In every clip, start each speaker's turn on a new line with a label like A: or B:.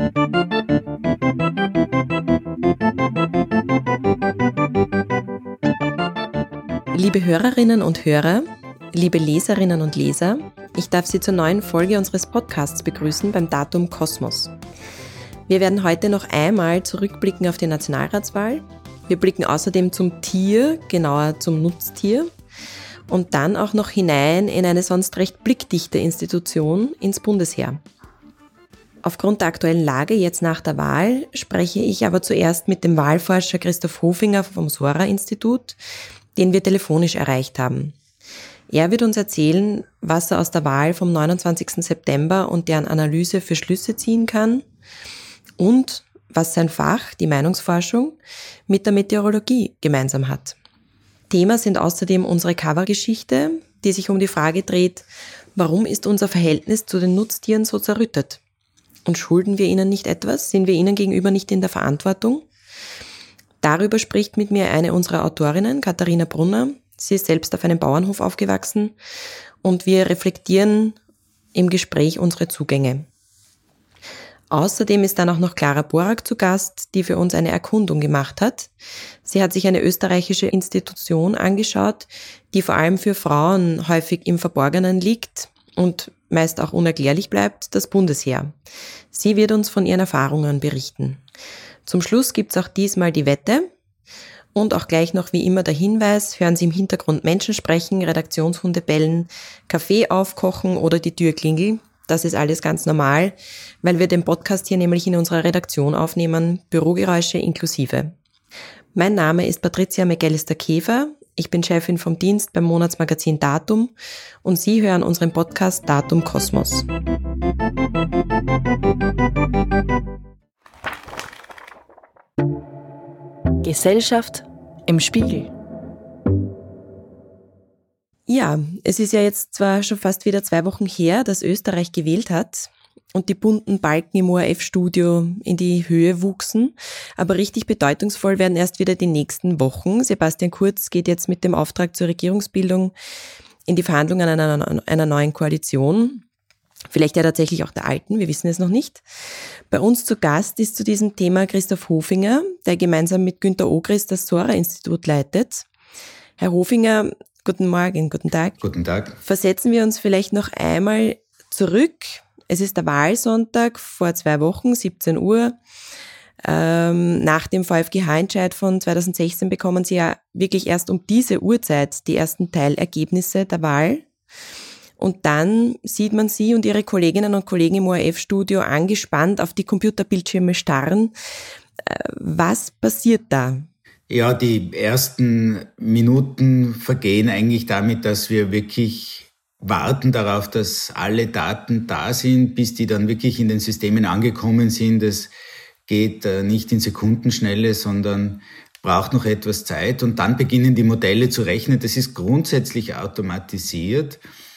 A: Liebe Hörerinnen und Hörer, liebe Leserinnen und Leser, ich darf Sie zur neuen Folge unseres Podcasts begrüßen beim Datum Kosmos. Wir werden heute noch einmal zurückblicken auf die Nationalratswahl. Wir blicken außerdem zum Tier, genauer zum Nutztier, und dann auch noch hinein in eine sonst recht blickdichte Institution, ins Bundesheer. Aufgrund der aktuellen Lage jetzt nach der Wahl spreche ich aber zuerst mit dem Wahlforscher Christoph Hofinger vom Sora-Institut, den wir telefonisch erreicht haben. Er wird uns erzählen, was er aus der Wahl vom 29. September und deren Analyse für Schlüsse ziehen kann und was sein Fach, die Meinungsforschung, mit der Meteorologie gemeinsam hat. Thema sind außerdem unsere Covergeschichte, die sich um die Frage dreht, warum ist unser Verhältnis zu den Nutztieren so zerrüttet? Und schulden wir ihnen nicht etwas? Sind wir ihnen gegenüber nicht in der Verantwortung? Darüber spricht mit mir eine unserer Autorinnen, Katharina Brunner. Sie ist selbst auf einem Bauernhof aufgewachsen und wir reflektieren im Gespräch unsere Zugänge. Außerdem ist dann auch noch Clara Borak zu Gast, die für uns eine Erkundung gemacht hat. Sie hat sich eine österreichische Institution angeschaut, die vor allem für Frauen häufig im Verborgenen liegt und meist auch unerklärlich bleibt, das Bundesheer. Sie wird uns von ihren Erfahrungen berichten. Zum Schluss gibt's auch diesmal die Wette und auch gleich noch wie immer der Hinweis, hören Sie im Hintergrund Menschen sprechen, Redaktionshunde bellen, Kaffee aufkochen oder die Tür klingelt. Das ist alles ganz normal, weil wir den Podcast hier nämlich in unserer Redaktion aufnehmen, Bürogeräusche inklusive. Mein Name ist Patricia McAllister-Käfer, ich bin Chefin vom Dienst beim Monatsmagazin Datum und Sie hören unseren Podcast Datum Kosmos.
B: Gesellschaft im Spiegel.
A: Ja, es ist ja jetzt zwar schon fast wieder 2 Wochen her, dass Österreich gewählt hat und die bunten Balken im ORF-Studio in die Höhe wuchsen, aber richtig bedeutungsvoll werden erst wieder die nächsten Wochen. Sebastian Kurz geht jetzt mit dem Auftrag zur Regierungsbildung in die Verhandlungen einer neuen Koalition. Vielleicht ja tatsächlich auch der alten, wir wissen es noch nicht. Bei uns zu Gast ist zu diesem Thema Christoph Hofinger, der gemeinsam mit Günter Ogris das Sora-Institut leitet. Herr Hofinger, guten Morgen, guten Tag.
C: Guten Tag.
A: Versetzen wir uns vielleicht noch einmal zurück. Es ist der Wahlsonntag vor 2 Wochen, 17 Uhr. Nach dem VfGH-Entscheid von 2016 bekommen Sie ja wirklich erst um diese Uhrzeit die ersten Teilergebnisse der Wahl. Und dann sieht man Sie und Ihre Kolleginnen und Kollegen im ORF-Studio angespannt auf die Computerbildschirme starren. Was passiert da?
C: Ja, die ersten Minuten vergehen eigentlich damit, dass wir wirklich warten darauf, dass alle Daten da sind, bis die dann wirklich in den Systemen angekommen sind. Das geht nicht in Sekundenschnelle, sondern braucht noch etwas Zeit. Und dann beginnen die Modelle zu rechnen. Das ist grundsätzlich automatisiert.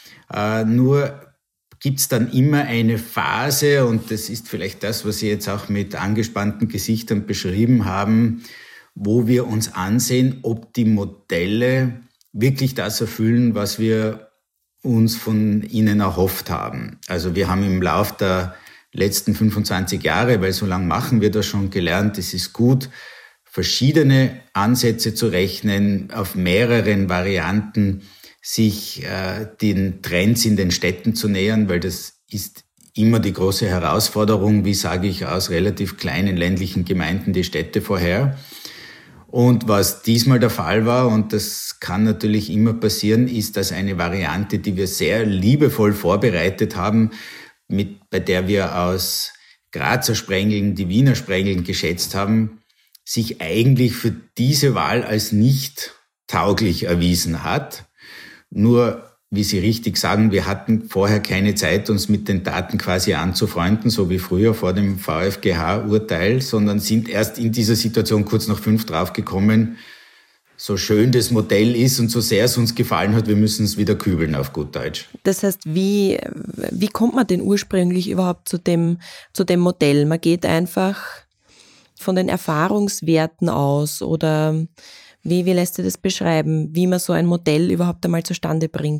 C: Nur gibt's dann immer eine Phase, und das ist vielleicht das, was Sie jetzt auch mit angespannten Gesichtern beschrieben haben, wo wir uns ansehen, ob die Modelle wirklich das erfüllen, was wir uns von ihnen erhofft haben. Also wir haben im Lauf der letzten 25 Jahre, weil so lange machen wir das schon, gelernt, es ist gut, verschiedene Ansätze zu rechnen, auf mehreren Varianten sich den Trends in den Städten zu nähern, weil das ist immer die große Herausforderung, wie sage ich aus relativ kleinen ländlichen Gemeinden die Städte vorher. Und was diesmal der Fall war, und das kann natürlich immer passieren, ist, dass eine Variante, die wir sehr liebevoll vorbereitet haben, bei der wir aus Grazer Sprengeln die Wiener Sprengeln geschätzt haben, sich eigentlich für diese Wahl als nicht tauglich erwiesen hat. Nur, wie Sie richtig sagen, wir hatten vorher keine Zeit, uns mit den Daten quasi anzufreunden, so wie früher vor dem VfGH-Urteil, sondern sind erst in dieser Situation kurz nach 5 draufgekommen, so schön das Modell ist und so sehr es uns gefallen hat, wir müssen es wieder kübeln auf gut Deutsch.
A: Das heißt, wie kommt man denn ursprünglich überhaupt zu dem Modell? Man geht einfach von den Erfahrungswerten aus oder wie lässt sich das beschreiben, wie man so ein Modell überhaupt einmal zustande bringt?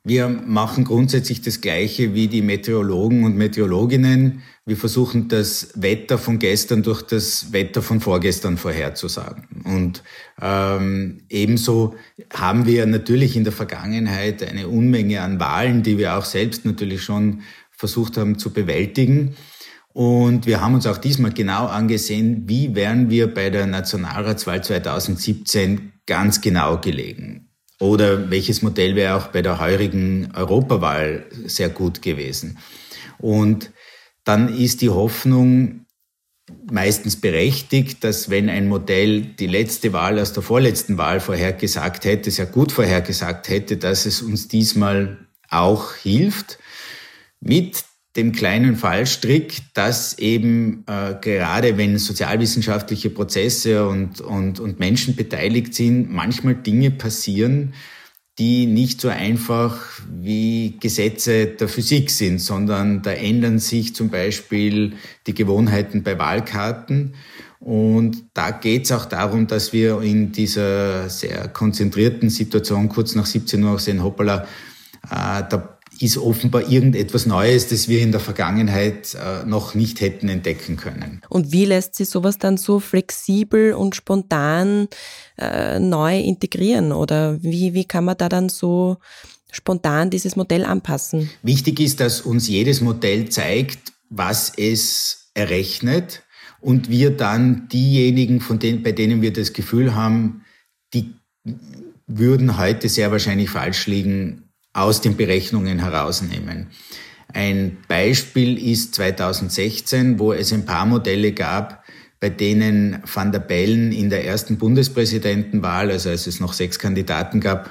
C: Wir machen grundsätzlich das Gleiche wie die Meteorologen und Meteorologinnen. Wir versuchen, das Wetter von gestern durch das Wetter von vorgestern vorherzusagen. Und ebenso haben wir natürlich in der Vergangenheit eine Unmenge an Wahlen, die wir auch selbst natürlich schon versucht haben zu bewältigen. Und wir haben uns auch diesmal genau angesehen, wie wären wir bei der Nationalratswahl 2017 ganz genau gelegen. Oder welches Modell wäre auch bei der heurigen Europawahl sehr gut gewesen. Und dann ist die Hoffnung meistens berechtigt, dass wenn ein Modell die letzte Wahl aus der vorletzten Wahl vorhergesagt hätte, sehr gut vorhergesagt hätte, dass es uns diesmal auch hilft. Mit dem kleinen Fallstrick, dass eben gerade wenn sozialwissenschaftliche Prozesse und Menschen beteiligt sind, manchmal Dinge passieren, die nicht so einfach wie Gesetze der Physik sind, sondern da ändern sich zum Beispiel die Gewohnheiten bei Wahlkarten. Und da geht es auch darum, dass wir in dieser sehr konzentrierten Situation kurz nach 17 Uhr auch sehen, hoppala, da ist offenbar irgendetwas Neues, das wir in der Vergangenheit noch nicht hätten entdecken können.
A: Und wie lässt sich sowas dann so flexibel und spontan neu integrieren? Oder wie kann man da dann so spontan dieses Modell anpassen?
C: Wichtig ist, dass uns jedes Modell zeigt, was es errechnet und wir dann diejenigen, bei denen wir das Gefühl haben, die würden heute sehr wahrscheinlich falsch liegen, aus den Berechnungen herausnehmen. Ein Beispiel ist 2016, wo es ein paar Modelle gab, bei denen Van der Bellen in der ersten Bundespräsidentenwahl, also als es noch 6 Kandidaten gab,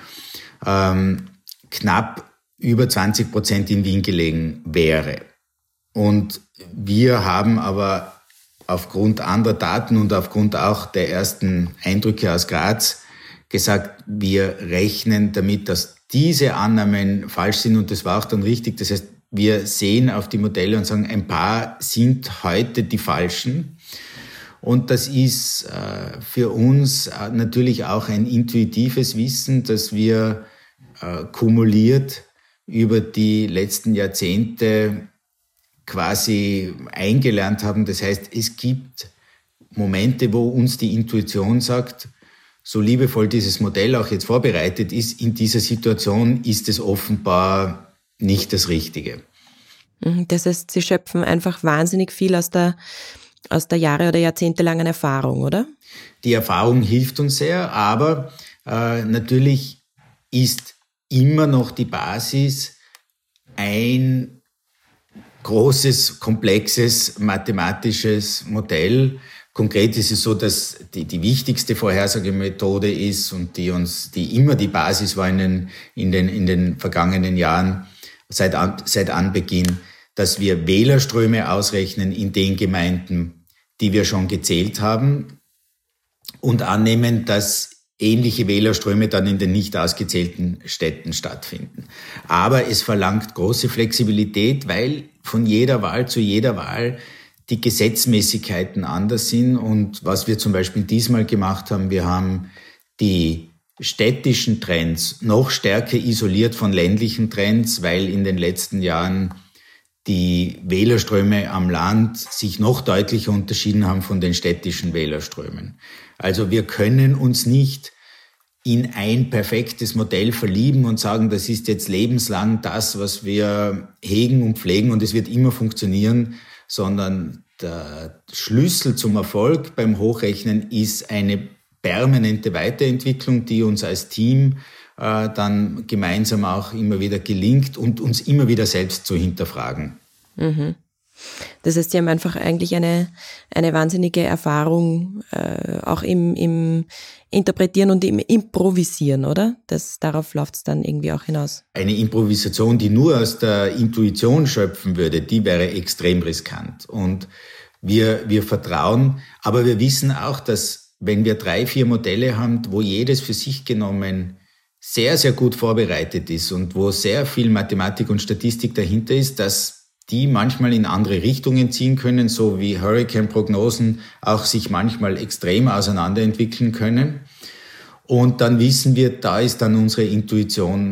C: knapp über 20% in Wien gelegen wäre. Und wir haben aber aufgrund anderer Daten und aufgrund auch der ersten Eindrücke aus Graz gesagt, wir rechnen damit, dass diese Annahmen falsch sind und das war auch dann richtig. Das heißt, wir sehen auf die Modelle und sagen, ein paar sind heute die falschen. Und das ist für uns natürlich auch ein intuitives Wissen, dass wir kumuliert über die letzten Jahrzehnte quasi eingelernt haben. Das heißt, es gibt Momente, wo uns die Intuition sagt, so liebevoll dieses Modell auch jetzt vorbereitet ist, in dieser Situation ist es offenbar nicht das Richtige.
A: Das heißt, Sie schöpfen einfach wahnsinnig viel aus der Jahre- oder jahrzehntelangen Erfahrung, oder?
C: Die Erfahrung hilft uns sehr, aber natürlich ist immer noch die Basis ein großes, komplexes mathematisches Modell. Konkret ist es so, dass die wichtigste Vorhersagemethode ist und die immer die Basis war in den vergangenen Jahren seit Anbeginn, dass wir Wählerströme ausrechnen in den Gemeinden, die wir schon gezählt haben und annehmen, dass ähnliche Wählerströme dann in den nicht ausgezählten Städten stattfinden. Aber es verlangt große Flexibilität, weil von jeder Wahl zu jeder Wahl die Gesetzmäßigkeiten anders sind. Und was wir zum Beispiel diesmal gemacht haben, wir haben die städtischen Trends noch stärker isoliert von ländlichen Trends, weil in den letzten Jahren die Wählerströme am Land sich noch deutlicher unterschieden haben von den städtischen Wählerströmen. Also wir können uns nicht in ein perfektes Modell verlieben und sagen, das ist jetzt lebenslang das, was wir hegen und pflegen und es wird immer funktionieren, sondern der Schlüssel zum Erfolg beim Hochrechnen ist eine permanente Weiterentwicklung, die uns als Team dann gemeinsam auch immer wieder gelingt und uns immer wieder selbst zu hinterfragen.
A: Mhm. Das heißt, Sie haben einfach eigentlich eine wahnsinnige Erfahrung auch im Interpretieren und im Improvisieren, oder? Darauf läuft es dann irgendwie auch hinaus.
C: Eine Improvisation, die nur aus der Intuition schöpfen würde, die wäre extrem riskant. Und wir vertrauen, aber wir wissen auch, dass wenn wir 3-4 Modelle haben, wo jedes für sich genommen sehr, sehr gut vorbereitet ist und wo sehr viel Mathematik und Statistik dahinter ist, dass die manchmal in andere Richtungen ziehen können, so wie Hurricane-Prognosen auch sich manchmal extrem auseinanderentwickeln können. Und dann wissen wir, da ist dann unsere Intuition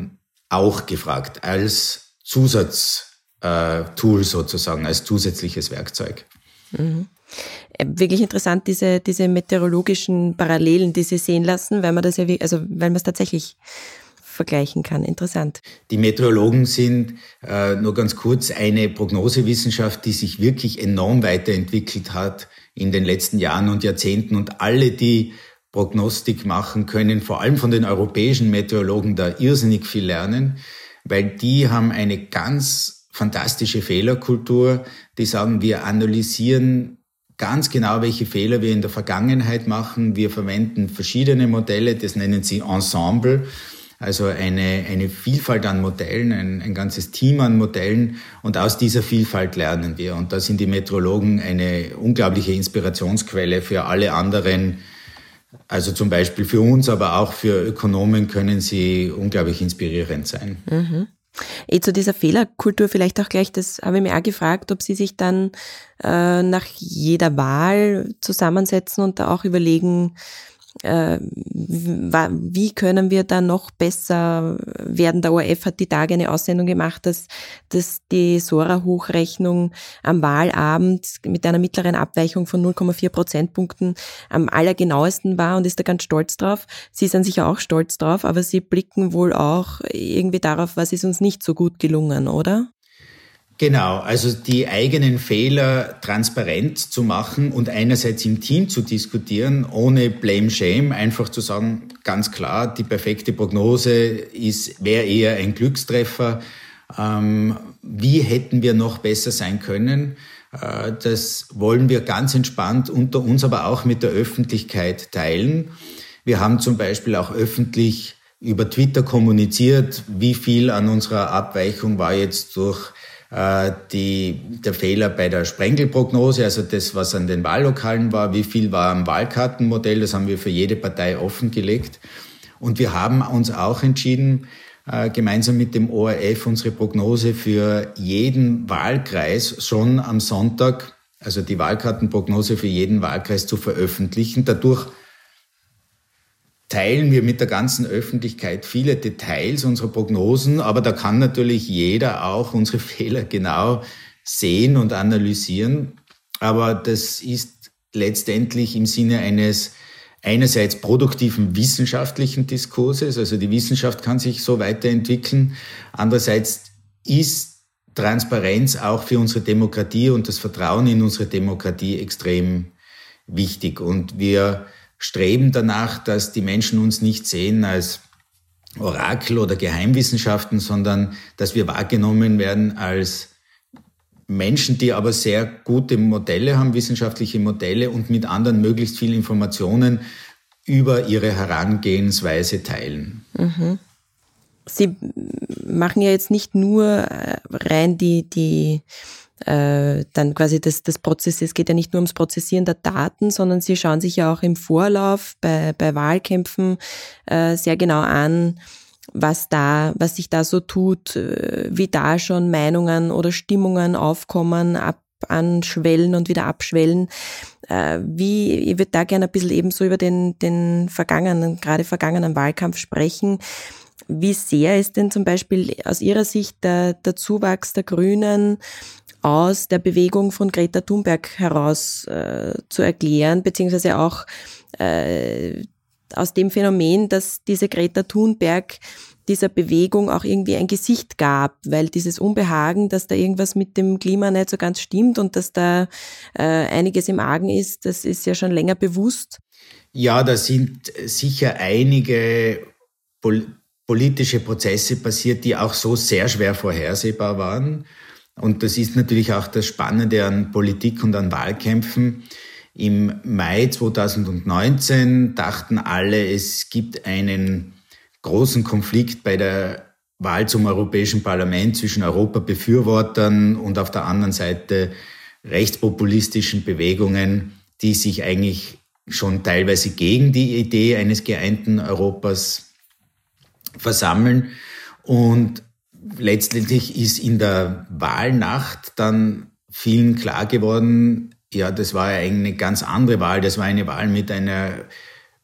C: auch gefragt, als Zusatztool sozusagen, als zusätzliches Werkzeug.
A: Mhm. Wirklich interessant, diese meteorologischen Parallelen, die Sie sehen lassen, weil man das weil man es tatsächlich vergleichen kann. Interessant.
C: Die Meteorologen sind, nur ganz kurz, eine Prognosewissenschaft, die sich wirklich enorm weiterentwickelt hat in den letzten Jahren und Jahrzehnten. Und alle, die Prognostik machen können, vor allem von den europäischen Meteorologen, da irrsinnig viel lernen, weil die haben eine ganz fantastische Fehlerkultur. Die sagen, wir analysieren ganz genau, welche Fehler wir in der Vergangenheit machen. Wir verwenden verschiedene Modelle, das nennen sie Ensemble, also eine Vielfalt an Modellen, ein ganzes Team an Modellen. Und aus dieser Vielfalt lernen wir. Und da sind die Meteorologen eine unglaubliche Inspirationsquelle für alle anderen. Also zum Beispiel für uns, aber auch für Ökonomen können sie unglaublich inspirierend sein.
A: Mhm. Zu dieser Fehlerkultur vielleicht auch gleich, das habe ich mir auch gefragt, ob Sie sich dann nach jeder Wahl zusammensetzen und da auch überlegen, wie können wir da noch besser werden. Der ORF hat die Tage eine Aussendung gemacht, dass die SORA-Hochrechnung am Wahlabend mit einer mittleren Abweichung von 0,4 Prozentpunkten am allergenauesten war und ist da ganz stolz drauf. Sie sind sicher auch stolz drauf, aber Sie blicken wohl auch irgendwie darauf, was ist uns nicht so gut gelungen, oder?
C: Genau, also die eigenen Fehler transparent zu machen und einerseits im Team zu diskutieren, ohne Blame Shame, einfach zu sagen, ganz klar, die perfekte Prognose wäre eher ein Glückstreffer. Wie hätten wir noch besser sein können? Das wollen wir ganz entspannt unter uns, aber auch mit der Öffentlichkeit teilen. Wir haben zum Beispiel auch öffentlich über Twitter kommuniziert, wie viel an unserer Abweichung war jetzt durch der Fehler bei der Sprengelprognose, also das, was an den Wahllokalen war, wie viel war am Wahlkartenmodell, das haben wir für jede Partei offengelegt. Und wir haben uns auch entschieden, gemeinsam mit dem ORF unsere Prognose für jeden Wahlkreis schon am Sonntag, also die Wahlkartenprognose für jeden Wahlkreis zu veröffentlichen. Dadurch teilen wir mit der ganzen Öffentlichkeit viele Details unserer Prognosen, aber da kann natürlich jeder auch unsere Fehler genau sehen und analysieren. Aber das ist letztendlich im Sinne eines einerseits produktiven wissenschaftlichen Diskurses, also die Wissenschaft kann sich so weiterentwickeln. Andererseits ist Transparenz auch für unsere Demokratie und das Vertrauen in unsere Demokratie extrem wichtig. Und wir streben danach, dass die Menschen uns nicht sehen als Orakel oder Geheimwissenschaften, sondern dass wir wahrgenommen werden als Menschen, die aber sehr gute Modelle haben, wissenschaftliche Modelle und mit anderen möglichst viel Informationen über ihre Herangehensweise teilen.
A: Mhm. Sie machen ja jetzt nicht nur rein dann quasi das Prozess, es geht ja nicht nur ums Prozessieren der Daten, sondern Sie schauen sich ja auch im Vorlauf bei Wahlkämpfen sehr genau an, was sich da so tut, wie da schon Meinungen oder Stimmungen aufkommen, anschwellen und wieder abschwellen. Ich würde da gerne ein bisschen ebenso über den vergangenen Wahlkampf sprechen. Wie sehr ist denn zum Beispiel aus Ihrer Sicht der Zuwachs der Grünen aus der Bewegung von Greta Thunberg heraus zu erklären, beziehungsweise auch aus dem Phänomen, dass diese Greta Thunberg dieser Bewegung auch irgendwie ein Gesicht gab, weil dieses Unbehagen, dass da irgendwas mit dem Klima nicht so ganz stimmt und dass da einiges im Argen ist, das ist ja schon länger bewusst.
C: Ja, da sind sicher einige politische Prozesse passiert, die auch so sehr schwer vorhersehbar waren. Und das ist natürlich auch das Spannende an Politik und an Wahlkämpfen. Im Mai 2019 dachten alle, es gibt einen großen Konflikt bei der Wahl zum Europäischen Parlament zwischen Europabefürwortern und auf der anderen Seite rechtspopulistischen Bewegungen, die sich eigentlich schon teilweise gegen die Idee eines geeinten Europas versammeln. Und letztendlich ist in der Wahlnacht dann vielen klar geworden, ja, das war ja eine ganz andere Wahl. Das war eine Wahl mit einer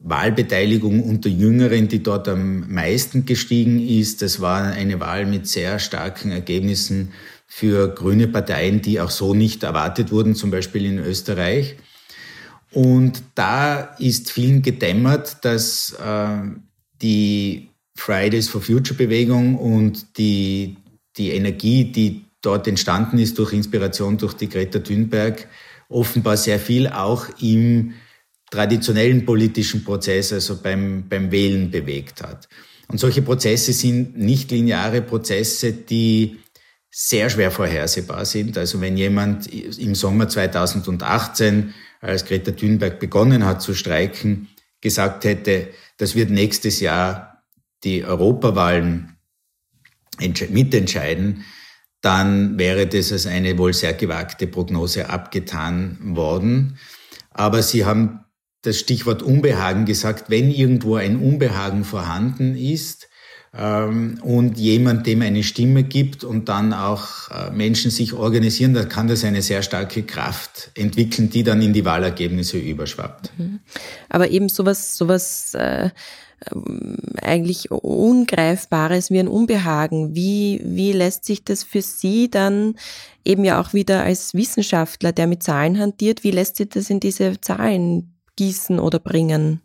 C: Wahlbeteiligung unter Jüngeren, die dort am meisten gestiegen ist. Das war eine Wahl mit sehr starken Ergebnissen für grüne Parteien, die auch so nicht erwartet wurden, zum Beispiel in Österreich. Und da ist vielen gedämmert, dass die Fridays for Future Bewegung und die Energie, die dort entstanden ist durch Inspiration durch die Greta Thunberg, offenbar sehr viel auch im traditionellen politischen Prozess, also beim Wählen bewegt hat. Und solche Prozesse sind nicht lineare Prozesse, die sehr schwer vorhersehbar sind. Also wenn jemand im Sommer 2018, als Greta Thunberg begonnen hat zu streiken, gesagt hätte, das wird nächstes Jahr die Europawahlen mitentscheiden, dann wäre das als eine wohl sehr gewagte Prognose abgetan worden. Aber Sie haben das Stichwort Unbehagen gesagt. Wenn irgendwo ein Unbehagen vorhanden ist und jemand dem eine Stimme gibt und dann auch Menschen sich organisieren, dann kann das eine sehr starke Kraft entwickeln, die dann in die Wahlergebnisse überschwappt.
A: Aber eben sowas eigentlich Ungreifbares wie ein Unbehagen. Wie lässt sich das für Sie dann eben ja auch wieder als Wissenschaftler, der mit Zahlen hantiert, wie lässt sich das in diese Zahlen gießen oder bringen?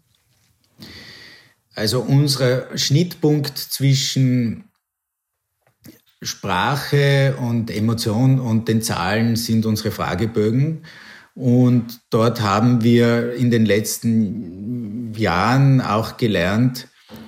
C: Also unser Schnittpunkt zwischen Sprache und Emotion und den Zahlen sind unsere Fragebögen. Und dort haben wir in den letzten Jahren auch gelernt,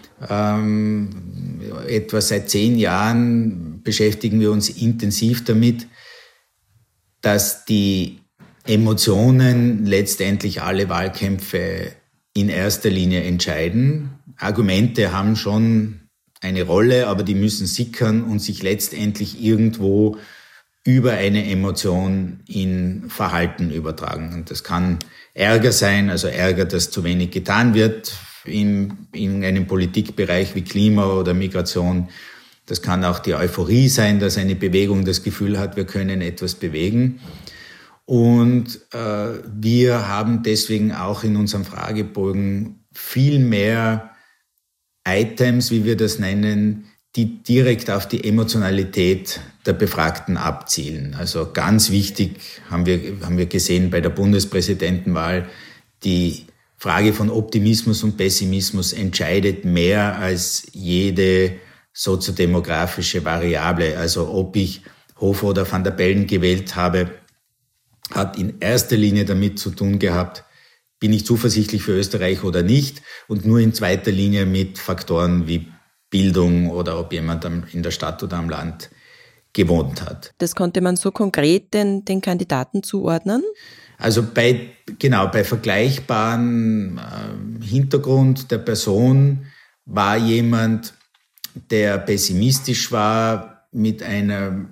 C: etwa seit 10 Jahren beschäftigen wir uns intensiv damit, dass die Emotionen letztendlich alle Wahlkämpfe in erster Linie entscheiden. Argumente haben schon eine Rolle, aber die müssen sickern und sich letztendlich irgendwo über eine Emotion in Verhalten übertragen. Und das kann Ärger sein, also Ärger, dass zu wenig getan wird in einem Politikbereich wie Klima oder Migration. Das kann auch die Euphorie sein, dass eine Bewegung das Gefühl hat, wir können etwas bewegen. Und wir haben deswegen auch in unserem Fragebogen viel mehr Items, wie wir das nennen, die direkt auf die Emotionalität der Befragten abzielen. Also ganz wichtig haben wir gesehen bei der Bundespräsidentenwahl, die Frage von Optimismus und Pessimismus entscheidet mehr als jede soziodemografische Variable. Also ob ich Hofer oder Van der Bellen gewählt habe, hat in erster Linie damit zu tun gehabt, bin ich zuversichtlich für Österreich oder nicht, und nur in zweiter Linie mit Faktoren wie Bildung oder ob jemand in der Stadt oder am Land gewohnt hat.
A: Das konnte man so konkret den Kandidaten zuordnen?
C: Also bei vergleichbaren Hintergrund der Person war jemand, der pessimistisch war, mit einer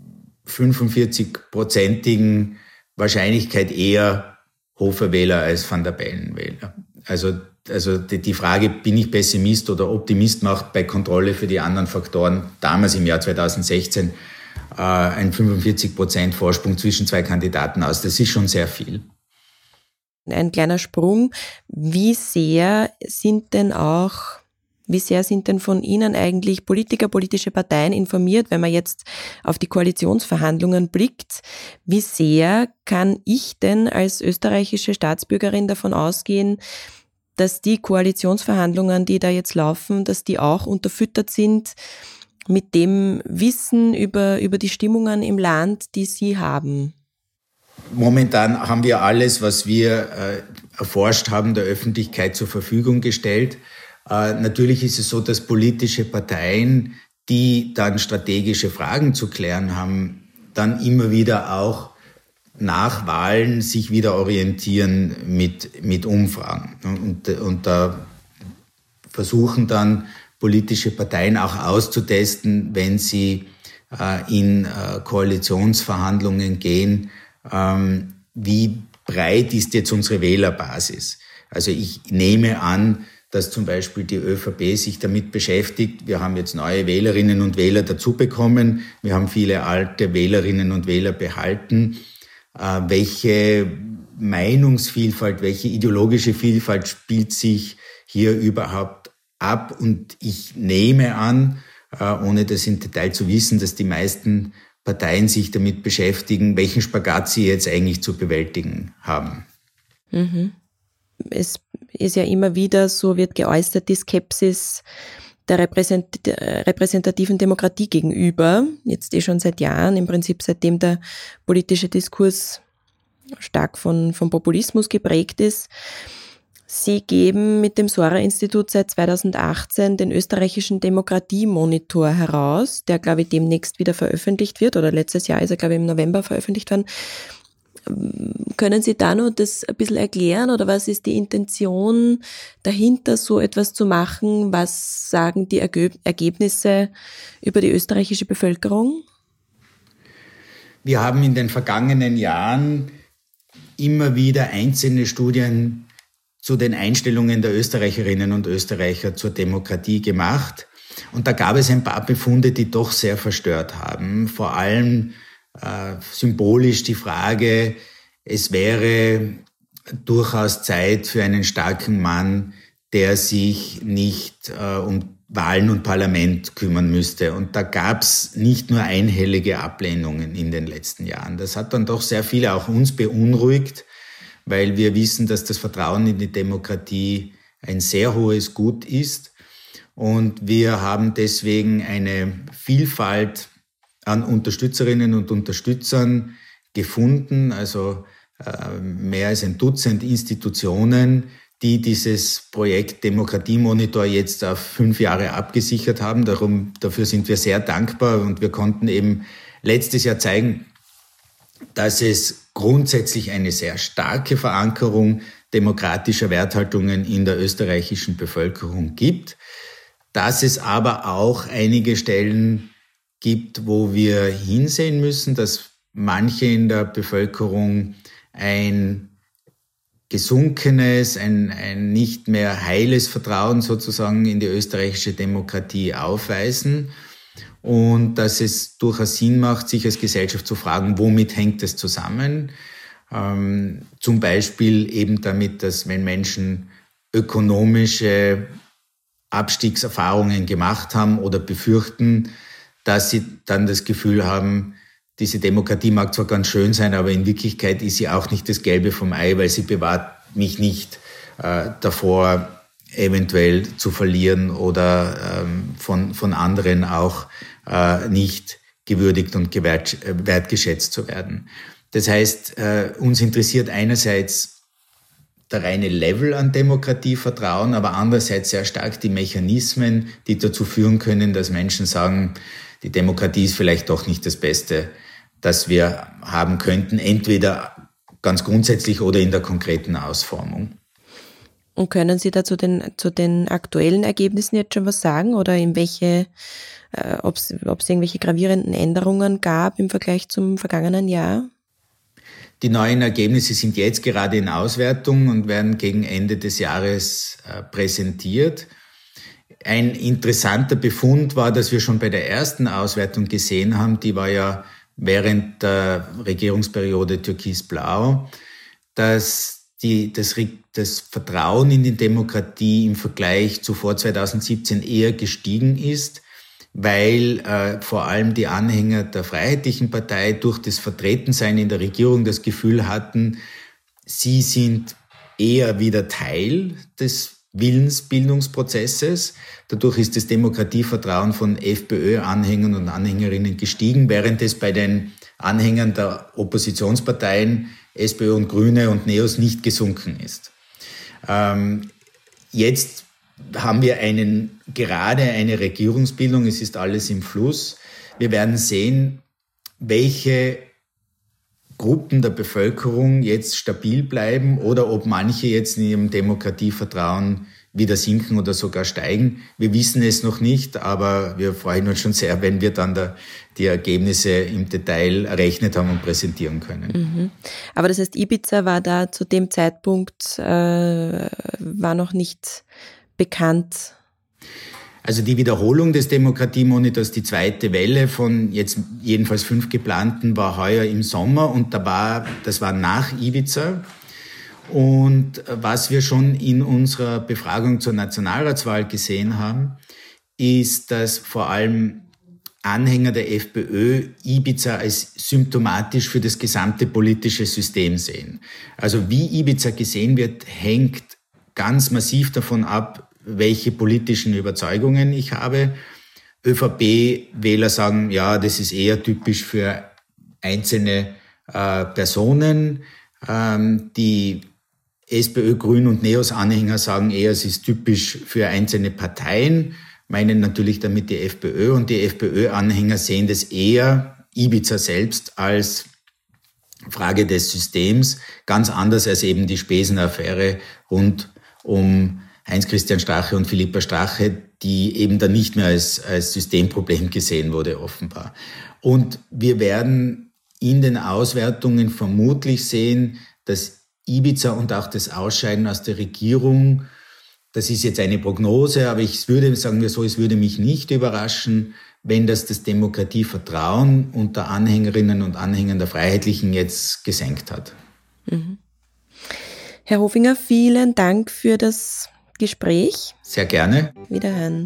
C: 45-prozentigen Wahrscheinlichkeit eher Hofer-Wähler als Van der Bellen-Wähler. Also die Frage, bin ich Pessimist oder Optimist, macht bei Kontrolle für die anderen Faktoren damals im Jahr 2016 ein 45% Vorsprung zwischen zwei Kandidaten aus. Das ist schon sehr viel.
A: Ein kleiner Sprung. Wie sehr sind denn von Ihnen eigentlich Politiker, politische Parteien informiert, wenn man jetzt auf die Koalitionsverhandlungen blickt? Wie sehr kann ich denn als österreichische Staatsbürgerin davon ausgehen, dass die Koalitionsverhandlungen, die da jetzt laufen, dass die auch unterfüttert sind mit dem Wissen über die Stimmungen im Land, die Sie haben?
C: Momentan haben wir alles, was wir erforscht haben, der Öffentlichkeit zur Verfügung gestellt. Natürlich ist es so, dass politische Parteien, die dann strategische Fragen zu klären haben, dann immer wieder auch nach Wahlen sich wieder orientieren mit Umfragen. Und da versuchen dann politische Parteien auch auszutesten, wenn sie in Koalitionsverhandlungen gehen, wie breit ist jetzt unsere Wählerbasis. Also ich nehme an, dass zum Beispiel die ÖVP sich damit beschäftigt. Wir haben jetzt neue Wählerinnen und Wähler dazu bekommen. Wir haben viele alte Wählerinnen und Wähler behalten. Welche Meinungsvielfalt, welche ideologische Vielfalt spielt sich hier überhaupt ab? Und ich nehme an, ohne das im Detail zu wissen, dass die meisten Parteien sich damit beschäftigen, welchen Spagat sie jetzt eigentlich zu bewältigen haben.
A: Es ist ja immer wieder, so wird geäußert, die Skepsis der repräsentativen Demokratie gegenüber, jetzt schon seit Jahren, im Prinzip seitdem der politische Diskurs stark von Populismus geprägt ist. Sie geben mit dem Sora-Institut seit 2018 den österreichischen Demokratiemonitor heraus, der, glaube ich, demnächst wieder veröffentlicht wird, oder letztes Jahr ist er, glaube ich, im November veröffentlicht worden. Können Sie da noch das ein bisschen erklären, oder was ist die Intention dahinter, so etwas zu machen? Was sagen die Ergebnisse über die österreichische Bevölkerung?
C: Wir haben in den vergangenen Jahren immer wieder einzelne Studien zu den Einstellungen der Österreicherinnen und Österreicher zur Demokratie gemacht. Und da gab es ein paar Befunde, die doch sehr verstört haben. Vor allem symbolisch die Frage, es wäre durchaus Zeit für einen starken Mann, der sich nicht um Wahlen und Parlament kümmern müsste. Und da gab es nicht nur einhellige Ablehnungen in den letzten Jahren. Das hat dann doch sehr viele, auch uns, beunruhigt, weil wir wissen, dass das Vertrauen in die Demokratie ein sehr hohes Gut ist. Und wir haben deswegen eine Vielfalt an Unterstützerinnen und Unterstützern gefunden, also mehr als ein Dutzend Institutionen, die dieses Projekt Demokratiemonitor jetzt auf 5 Jahre abgesichert haben. Dafür sind wir sehr dankbar, und wir konnten eben letztes Jahr zeigen, dass es grundsätzlich eine sehr starke Verankerung demokratischer Werthaltungen in der österreichischen Bevölkerung gibt, dass es aber auch einige Stellen gibt, wo wir hinsehen müssen, dass manche in der Bevölkerung ein gesunkenes, ein nicht mehr heiles Vertrauen sozusagen in die österreichische Demokratie aufweisen, und dass es durchaus Sinn macht, sich als Gesellschaft zu fragen, womit hängt es zusammen? Zum Beispiel eben damit, dass wenn Menschen ökonomische Abstiegserfahrungen gemacht haben oder befürchten, dass sie dann das Gefühl haben, diese Demokratie mag zwar ganz schön sein, aber in Wirklichkeit ist sie auch nicht das Gelbe vom Ei, weil sie bewahrt mich nicht davor, eventuell zu verlieren oder von anderen auch nicht gewürdigt und wertgeschätzt zu werden. Das heißt, uns interessiert einerseits der reine Level an Demokratievertrauen, aber andererseits sehr stark die Mechanismen, die dazu führen können, dass Menschen sagen, die Demokratie ist vielleicht doch nicht das Beste, das wir haben könnten, entweder ganz grundsätzlich oder in der konkreten Ausformung.
A: Und können Sie da zu den aktuellen Ergebnissen jetzt schon was sagen, oder in welche, ob es irgendwelche gravierenden Änderungen gab im Vergleich zum vergangenen Jahr?
C: Die neuen Ergebnisse sind jetzt gerade in Auswertung und werden gegen Ende des Jahres präsentiert. Ein interessanter Befund war, dass wir schon bei der ersten Auswertung gesehen haben, die war ja während der Regierungsperiode Türkis-Blau, dass das Vertrauen in die Demokratie im Vergleich zu vor 2017 eher gestiegen ist, weil vor allem die Anhänger der Freiheitlichen Partei durch das Vertretensein in der Regierung das Gefühl hatten, sie sind eher wieder Teil des Willensbildungsprozesses. Dadurch ist das Demokratievertrauen von FPÖ-Anhängern und Anhängerinnen gestiegen, während es bei den Anhängern der Oppositionsparteien SPÖ und Grüne und NEOS nicht gesunken ist. Jetzt haben wir gerade eine Regierungsbildung, es ist alles im Fluss. Wir werden sehen, welche Gruppen der Bevölkerung jetzt stabil bleiben oder ob manche jetzt in ihrem Demokratievertrauen wieder sinken oder sogar steigen. Wir wissen es noch nicht, aber wir freuen uns schon sehr, wenn wir dann die Ergebnisse im Detail errechnet haben und präsentieren können.
A: Mhm. Aber das heißt, Ibiza war da zu dem Zeitpunkt, war noch nicht bekannt?
C: Also die Wiederholung des Demokratiemonitors, die zweite Welle von jetzt jedenfalls 5 geplanten, war heuer im Sommer, und das war nach Ibiza. Und was wir schon in unserer Befragung zur Nationalratswahl gesehen haben, ist, dass vor allem Anhänger der FPÖ Ibiza als symptomatisch für das gesamte politische System sehen. Also wie Ibiza gesehen wird, hängt ganz massiv davon ab, welche politischen Überzeugungen ich habe. ÖVP-Wähler sagen, ja, das ist eher typisch für einzelne Personen. Die SPÖ, Grün und Neos-Anhänger sagen eher, es ist typisch für einzelne Parteien, meinen natürlich damit die FPÖ. Und die FPÖ-Anhänger sehen das eher, Ibiza selbst, als Frage des Systems, ganz anders als eben die Spesen-Affäre rund um Heinz-Christian Strache und Philippa Strache, die eben dann nicht mehr als Systemproblem gesehen wurde, offenbar. Und wir werden in den Auswertungen vermutlich sehen, dass Ibiza und auch das Ausscheiden aus der Regierung, das ist jetzt eine Prognose, aber ich würde, sagen wir so, es würde mich nicht überraschen, wenn das Demokratievertrauen unter Anhängerinnen und Anhängern der Freiheitlichen jetzt gesenkt hat.
A: Mhm. Herr Hofinger, vielen Dank für das Gespräch.
C: Sehr gerne.
A: Wiederhören.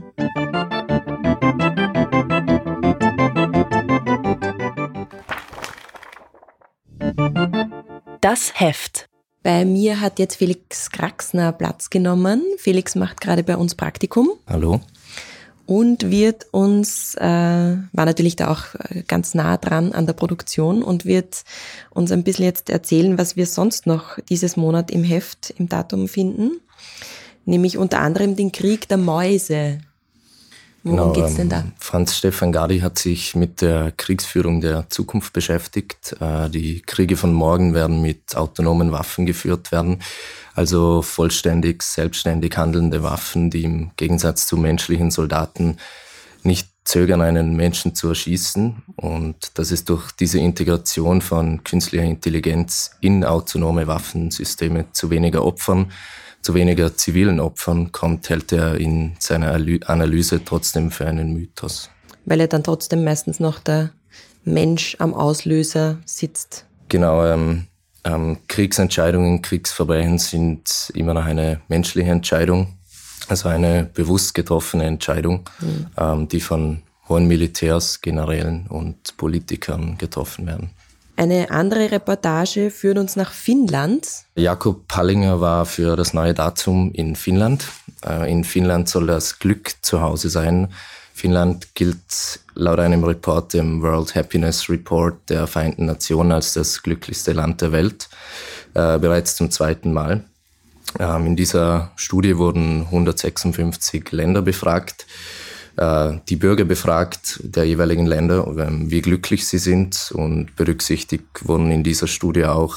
B: Das Heft.
A: Bei mir hat jetzt Felix Kraxner Platz genommen. Felix macht gerade bei uns Praktikum.
D: Hallo.
A: Und wird uns, war natürlich da auch ganz nah dran an der Produktion und wird uns ein bisschen jetzt erzählen, was wir sonst noch dieses Monat im Heft, im Datum finden. Nämlich unter anderem den Krieg der Mäuse. Worum geht's denn da?
D: Franz Stefan Gady hat sich mit der Kriegsführung der Zukunft beschäftigt. Die Kriege von morgen werden mit autonomen Waffen geführt werden. Also vollständig, selbstständig handelnde Waffen, die im Gegensatz zu menschlichen Soldaten nicht zögern, einen Menschen zu erschießen. Und dass es durch diese Integration von künstlicher Intelligenz in autonome Waffensysteme zu weniger Opfern, zu weniger zivilen Opfern kommt, hält er in seiner Analyse trotzdem für einen Mythos.
A: Weil ja dann trotzdem meistens noch der Mensch am Auslöser sitzt.
D: Genau, Kriegsentscheidungen, Kriegsverbrechen sind immer noch eine menschliche Entscheidung, also eine bewusst getroffene Entscheidung, die von hohen Militärs, Generälen und Politikern getroffen werden.
A: Eine andere Reportage führt uns nach Finnland.
D: Jakob Pallinger war für das neue Datum in Finnland. In Finnland soll das Glück zu Hause sein. Finnland gilt laut einem Report, dem World Happiness Report der Vereinten Nationen, als das glücklichste Land der Welt, bereits zum 2. Mal. In dieser Studie wurden 156 Länder befragt, die Bürger befragt der jeweiligen Länder, wie glücklich sie sind, und berücksichtigt wurden in dieser Studie auch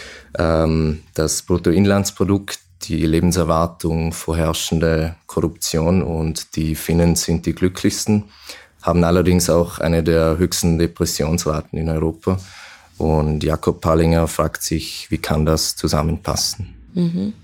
D: das Bruttoinlandsprodukt, die Lebenserwartung, vorherrschende Korruption, und die Finnen sind die glücklichsten, haben allerdings auch eine der höchsten Depressionsraten in Europa. Und Jakob Pallinger fragt sich, wie kann das zusammenpassen?
A: Mhm.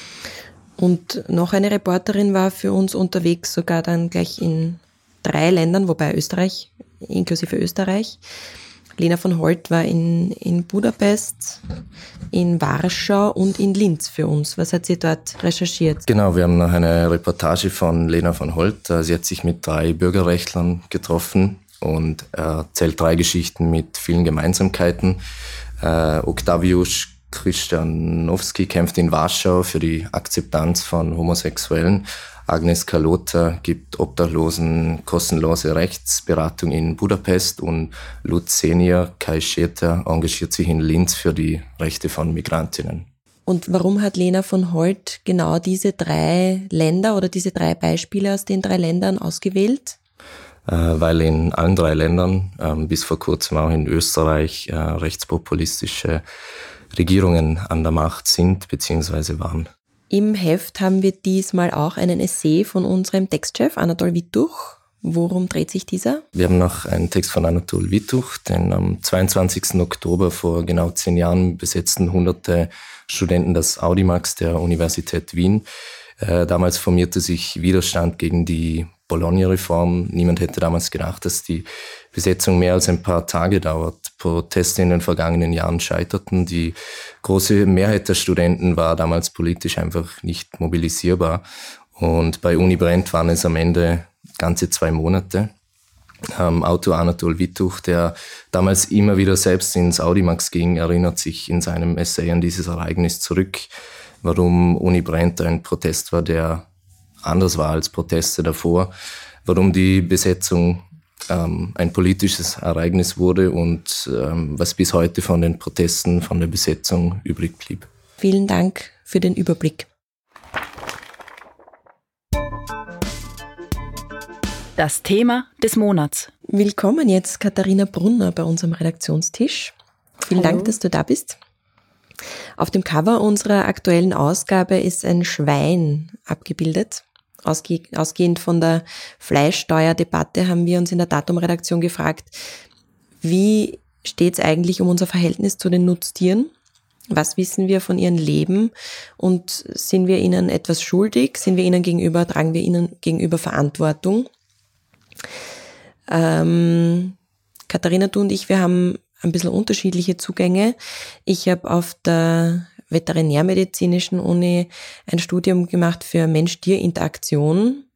A: Und noch eine Reporterin war für uns unterwegs, sogar dann gleich in 3 Ländern, wobei Österreich, inklusive Österreich. Lena von Holt war in Budapest, in Warschau und in Linz für uns. Was hat sie dort recherchiert?
D: Genau, wir haben noch eine Reportage von Lena von Holt. Sie hat sich mit 3 Bürgerrechtlern getroffen und erzählt 3 Geschichten mit vielen Gemeinsamkeiten. Oktaviusz Krysztanowski kämpft in Warschau für die Akzeptanz von Homosexuellen. Agnes Kalota gibt Obdachlosen kostenlose Rechtsberatung in Budapest und Luzenia Kajszeta engagiert sich in Linz für die Rechte von Migrantinnen.
A: Und warum hat Lena von Holt genau diese 3 Länder oder diese 3 Beispiele aus den 3 Ländern ausgewählt?
D: Weil in allen 3 Ländern, bis vor kurzem auch in Österreich, rechtspopulistische Regierungen an der Macht sind bzw. waren.
A: Im Heft haben wir diesmal auch einen Essay von unserem Textchef Anatol Wittuch. Worum dreht sich dieser?
D: Wir haben noch einen Text von Anatol Wittuch, denn am 22. Oktober vor genau 10 Jahren besetzten hunderte Studenten das Audimax der Universität Wien. Damals formierte sich Widerstand gegen die Bologna-Reform. Niemand hätte damals gedacht, dass die Besetzung mehr als ein paar Tage dauert. Proteste in den vergangenen Jahren scheiterten. Die große Mehrheit der Studenten war damals politisch einfach nicht mobilisierbar. Und bei Uni Brent waren es am Ende ganze 2 Monate. Autor Anatol Wittuch, der damals immer wieder selbst ins Audimax ging, erinnert sich in seinem Essay an dieses Ereignis zurück, warum Uni Brent ein Protest war, der anders war als Proteste davor, warum die Besetzung ein politisches Ereignis wurde und was bis heute von den Protesten, von der Besetzung übrig blieb.
A: Vielen Dank für den Überblick.
B: Das Thema des Monats.
A: Willkommen jetzt Katharina Brunner bei unserem Redaktionstisch. Vielen Dank, dass du da bist. Auf dem Cover unserer aktuellen Ausgabe ist ein Schwein abgebildet. Ausgehend von der Fleischsteuerdebatte haben wir uns in der Datum-Redaktion gefragt, wie steht es eigentlich um unser Verhältnis zu den Nutztieren? Was wissen wir von ihrem Leben und sind wir ihnen etwas schuldig? Sind wir ihnen gegenüber, tragen wir ihnen gegenüber Verantwortung? Katharina, du und ich, wir haben ein bisschen unterschiedliche Zugänge. Ich habe auf der Veterinärmedizinischen Uni ein Studium gemacht für Mensch-Tier-Interaktion.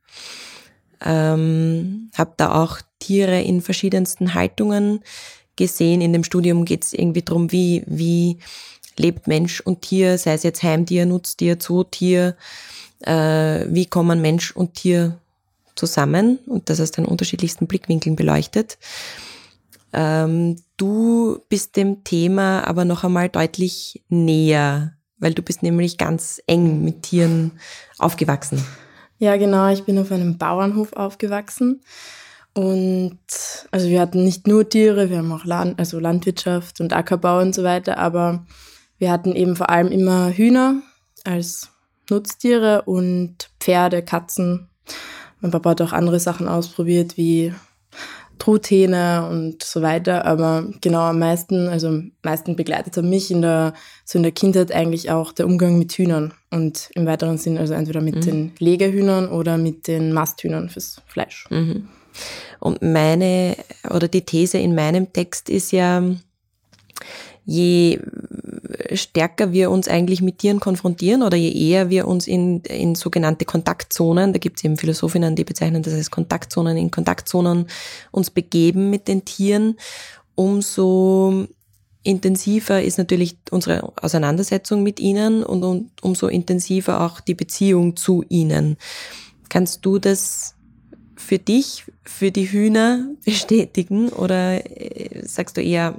A: Habe da auch Tiere in verschiedensten Haltungen gesehen. In dem Studium geht es irgendwie darum, wie lebt Mensch und Tier, sei es jetzt Heimtier, Nutztier, Zootier, wie kommen Mensch und Tier zusammen und das aus den unterschiedlichsten Blickwinkeln beleuchtet. Du bist dem Thema aber noch einmal deutlich näher, weil du bist nämlich ganz eng mit Tieren aufgewachsen.
E: Ja, genau. Ich bin auf einem Bauernhof aufgewachsen und also wir hatten nicht nur Tiere, wir haben auch Landwirtschaft und Ackerbau und so weiter, aber wir hatten eben vor allem immer Hühner als Nutztiere und Pferde, Katzen. Mein Papa hat auch andere Sachen ausprobiert, wie Truthähne und so weiter, aber genau am meisten begleitet hat mich in der Kindheit eigentlich auch der Umgang mit Hühnern und im weiteren Sinn also entweder mit den Legehühnern oder mit den Masthühnern fürs Fleisch.
A: Mhm. Und die These in meinem Text ist ja, je stärker wir uns eigentlich mit Tieren konfrontieren oder je eher wir uns in sogenannte Kontaktzonen, da gibt es eben Philosophinnen, die bezeichnen das als Kontaktzonen, in Kontaktzonen uns begeben mit den Tieren, umso intensiver ist natürlich unsere Auseinandersetzung mit ihnen und umso intensiver auch die Beziehung zu ihnen. Kannst du das für dich, für die Hühner bestätigen oder sagst du eher...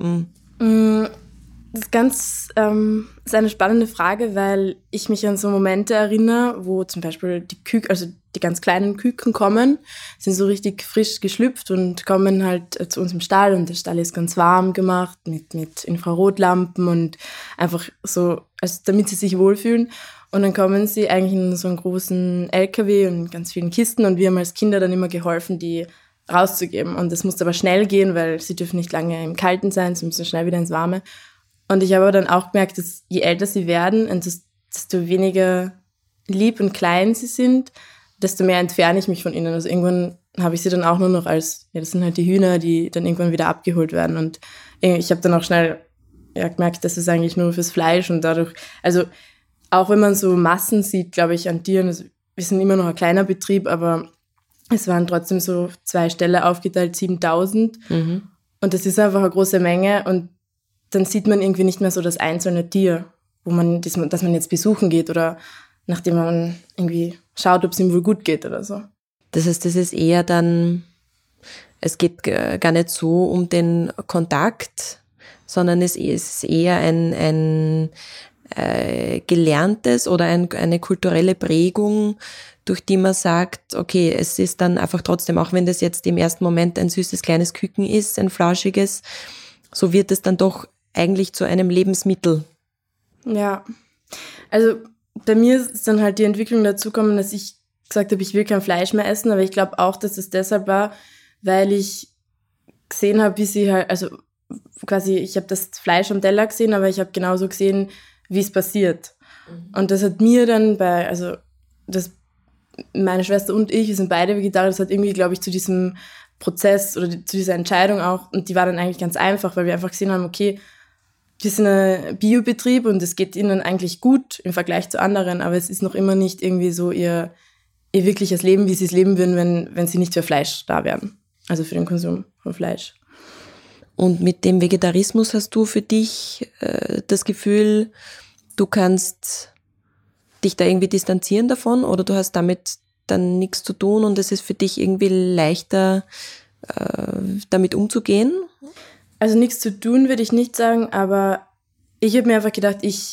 E: Das ist eine spannende Frage, weil ich mich an so Momente erinnere, wo zum Beispiel die ganz kleinen Küken kommen, sind so richtig frisch geschlüpft und kommen halt zu uns im Stall und der Stall ist ganz warm gemacht mit Infrarotlampen und einfach so, also damit sie sich wohlfühlen. Und dann kommen sie eigentlich in so einen großen LKW und ganz vielen Kisten und wir haben als Kinder dann immer geholfen, die rauszugeben. Und das musste aber schnell gehen, weil sie dürfen nicht lange im Kalten sein, sie müssen schnell wieder ins Warme. Und ich habe aber dann auch gemerkt, dass je älter sie werden und desto weniger lieb und klein sie sind, desto mehr entferne ich mich von ihnen. Also irgendwann habe ich sie dann auch nur noch das sind halt die Hühner, die dann irgendwann wieder abgeholt werden. Und ich habe dann auch schnell gemerkt, das ist eigentlich nur fürs Fleisch und dadurch, also auch wenn man so Massen sieht, glaube ich, an Tieren, also wir sind immer noch ein kleiner Betrieb, aber es waren trotzdem so 2 Ställe aufgeteilt, 7.000. Mhm. Und das ist einfach eine große Menge und dann sieht man irgendwie nicht mehr so das einzelne Tier, das man jetzt besuchen geht oder nachdem man irgendwie schaut, ob es ihm wohl gut geht oder so.
A: Das heißt, das ist eher dann, es geht gar nicht so um den Kontakt, sondern es ist eher ein gelerntes oder eine kulturelle Prägung, durch die man sagt, okay, es ist dann einfach trotzdem, auch wenn das jetzt im ersten Moment ein süßes kleines Küken ist, ein flauschiges, so wird es dann doch eigentlich zu einem Lebensmittel.
E: Ja, also bei mir ist dann halt die Entwicklung dazu gekommen, dass ich gesagt habe, ich will kein Fleisch mehr essen, aber ich glaube auch, dass es deshalb war, weil ich gesehen habe, wie sie halt, also quasi, ich habe das Fleisch am Teller gesehen, aber ich habe genauso gesehen, wie es passiert. Und das hat mir dann meine Schwester und ich, wir sind beide Vegetarier, das hat irgendwie, glaube ich, zu diesem Prozess oder zu dieser Entscheidung auch, und die war dann eigentlich ganz einfach, weil wir einfach gesehen haben, okay, wir sind ein Biobetrieb und es geht ihnen eigentlich gut im Vergleich zu anderen, aber es ist noch immer nicht irgendwie so ihr wirkliches Leben, wie sie es leben würden, wenn sie nicht für Fleisch da wären. Also für den Konsum von Fleisch.
A: Und mit dem Vegetarismus hast du für dich das Gefühl, du kannst dich da irgendwie distanzieren davon oder du hast damit dann nichts zu tun und es ist für dich irgendwie leichter, damit umzugehen?
E: Also nichts zu tun würde ich nicht sagen, aber ich habe mir einfach gedacht,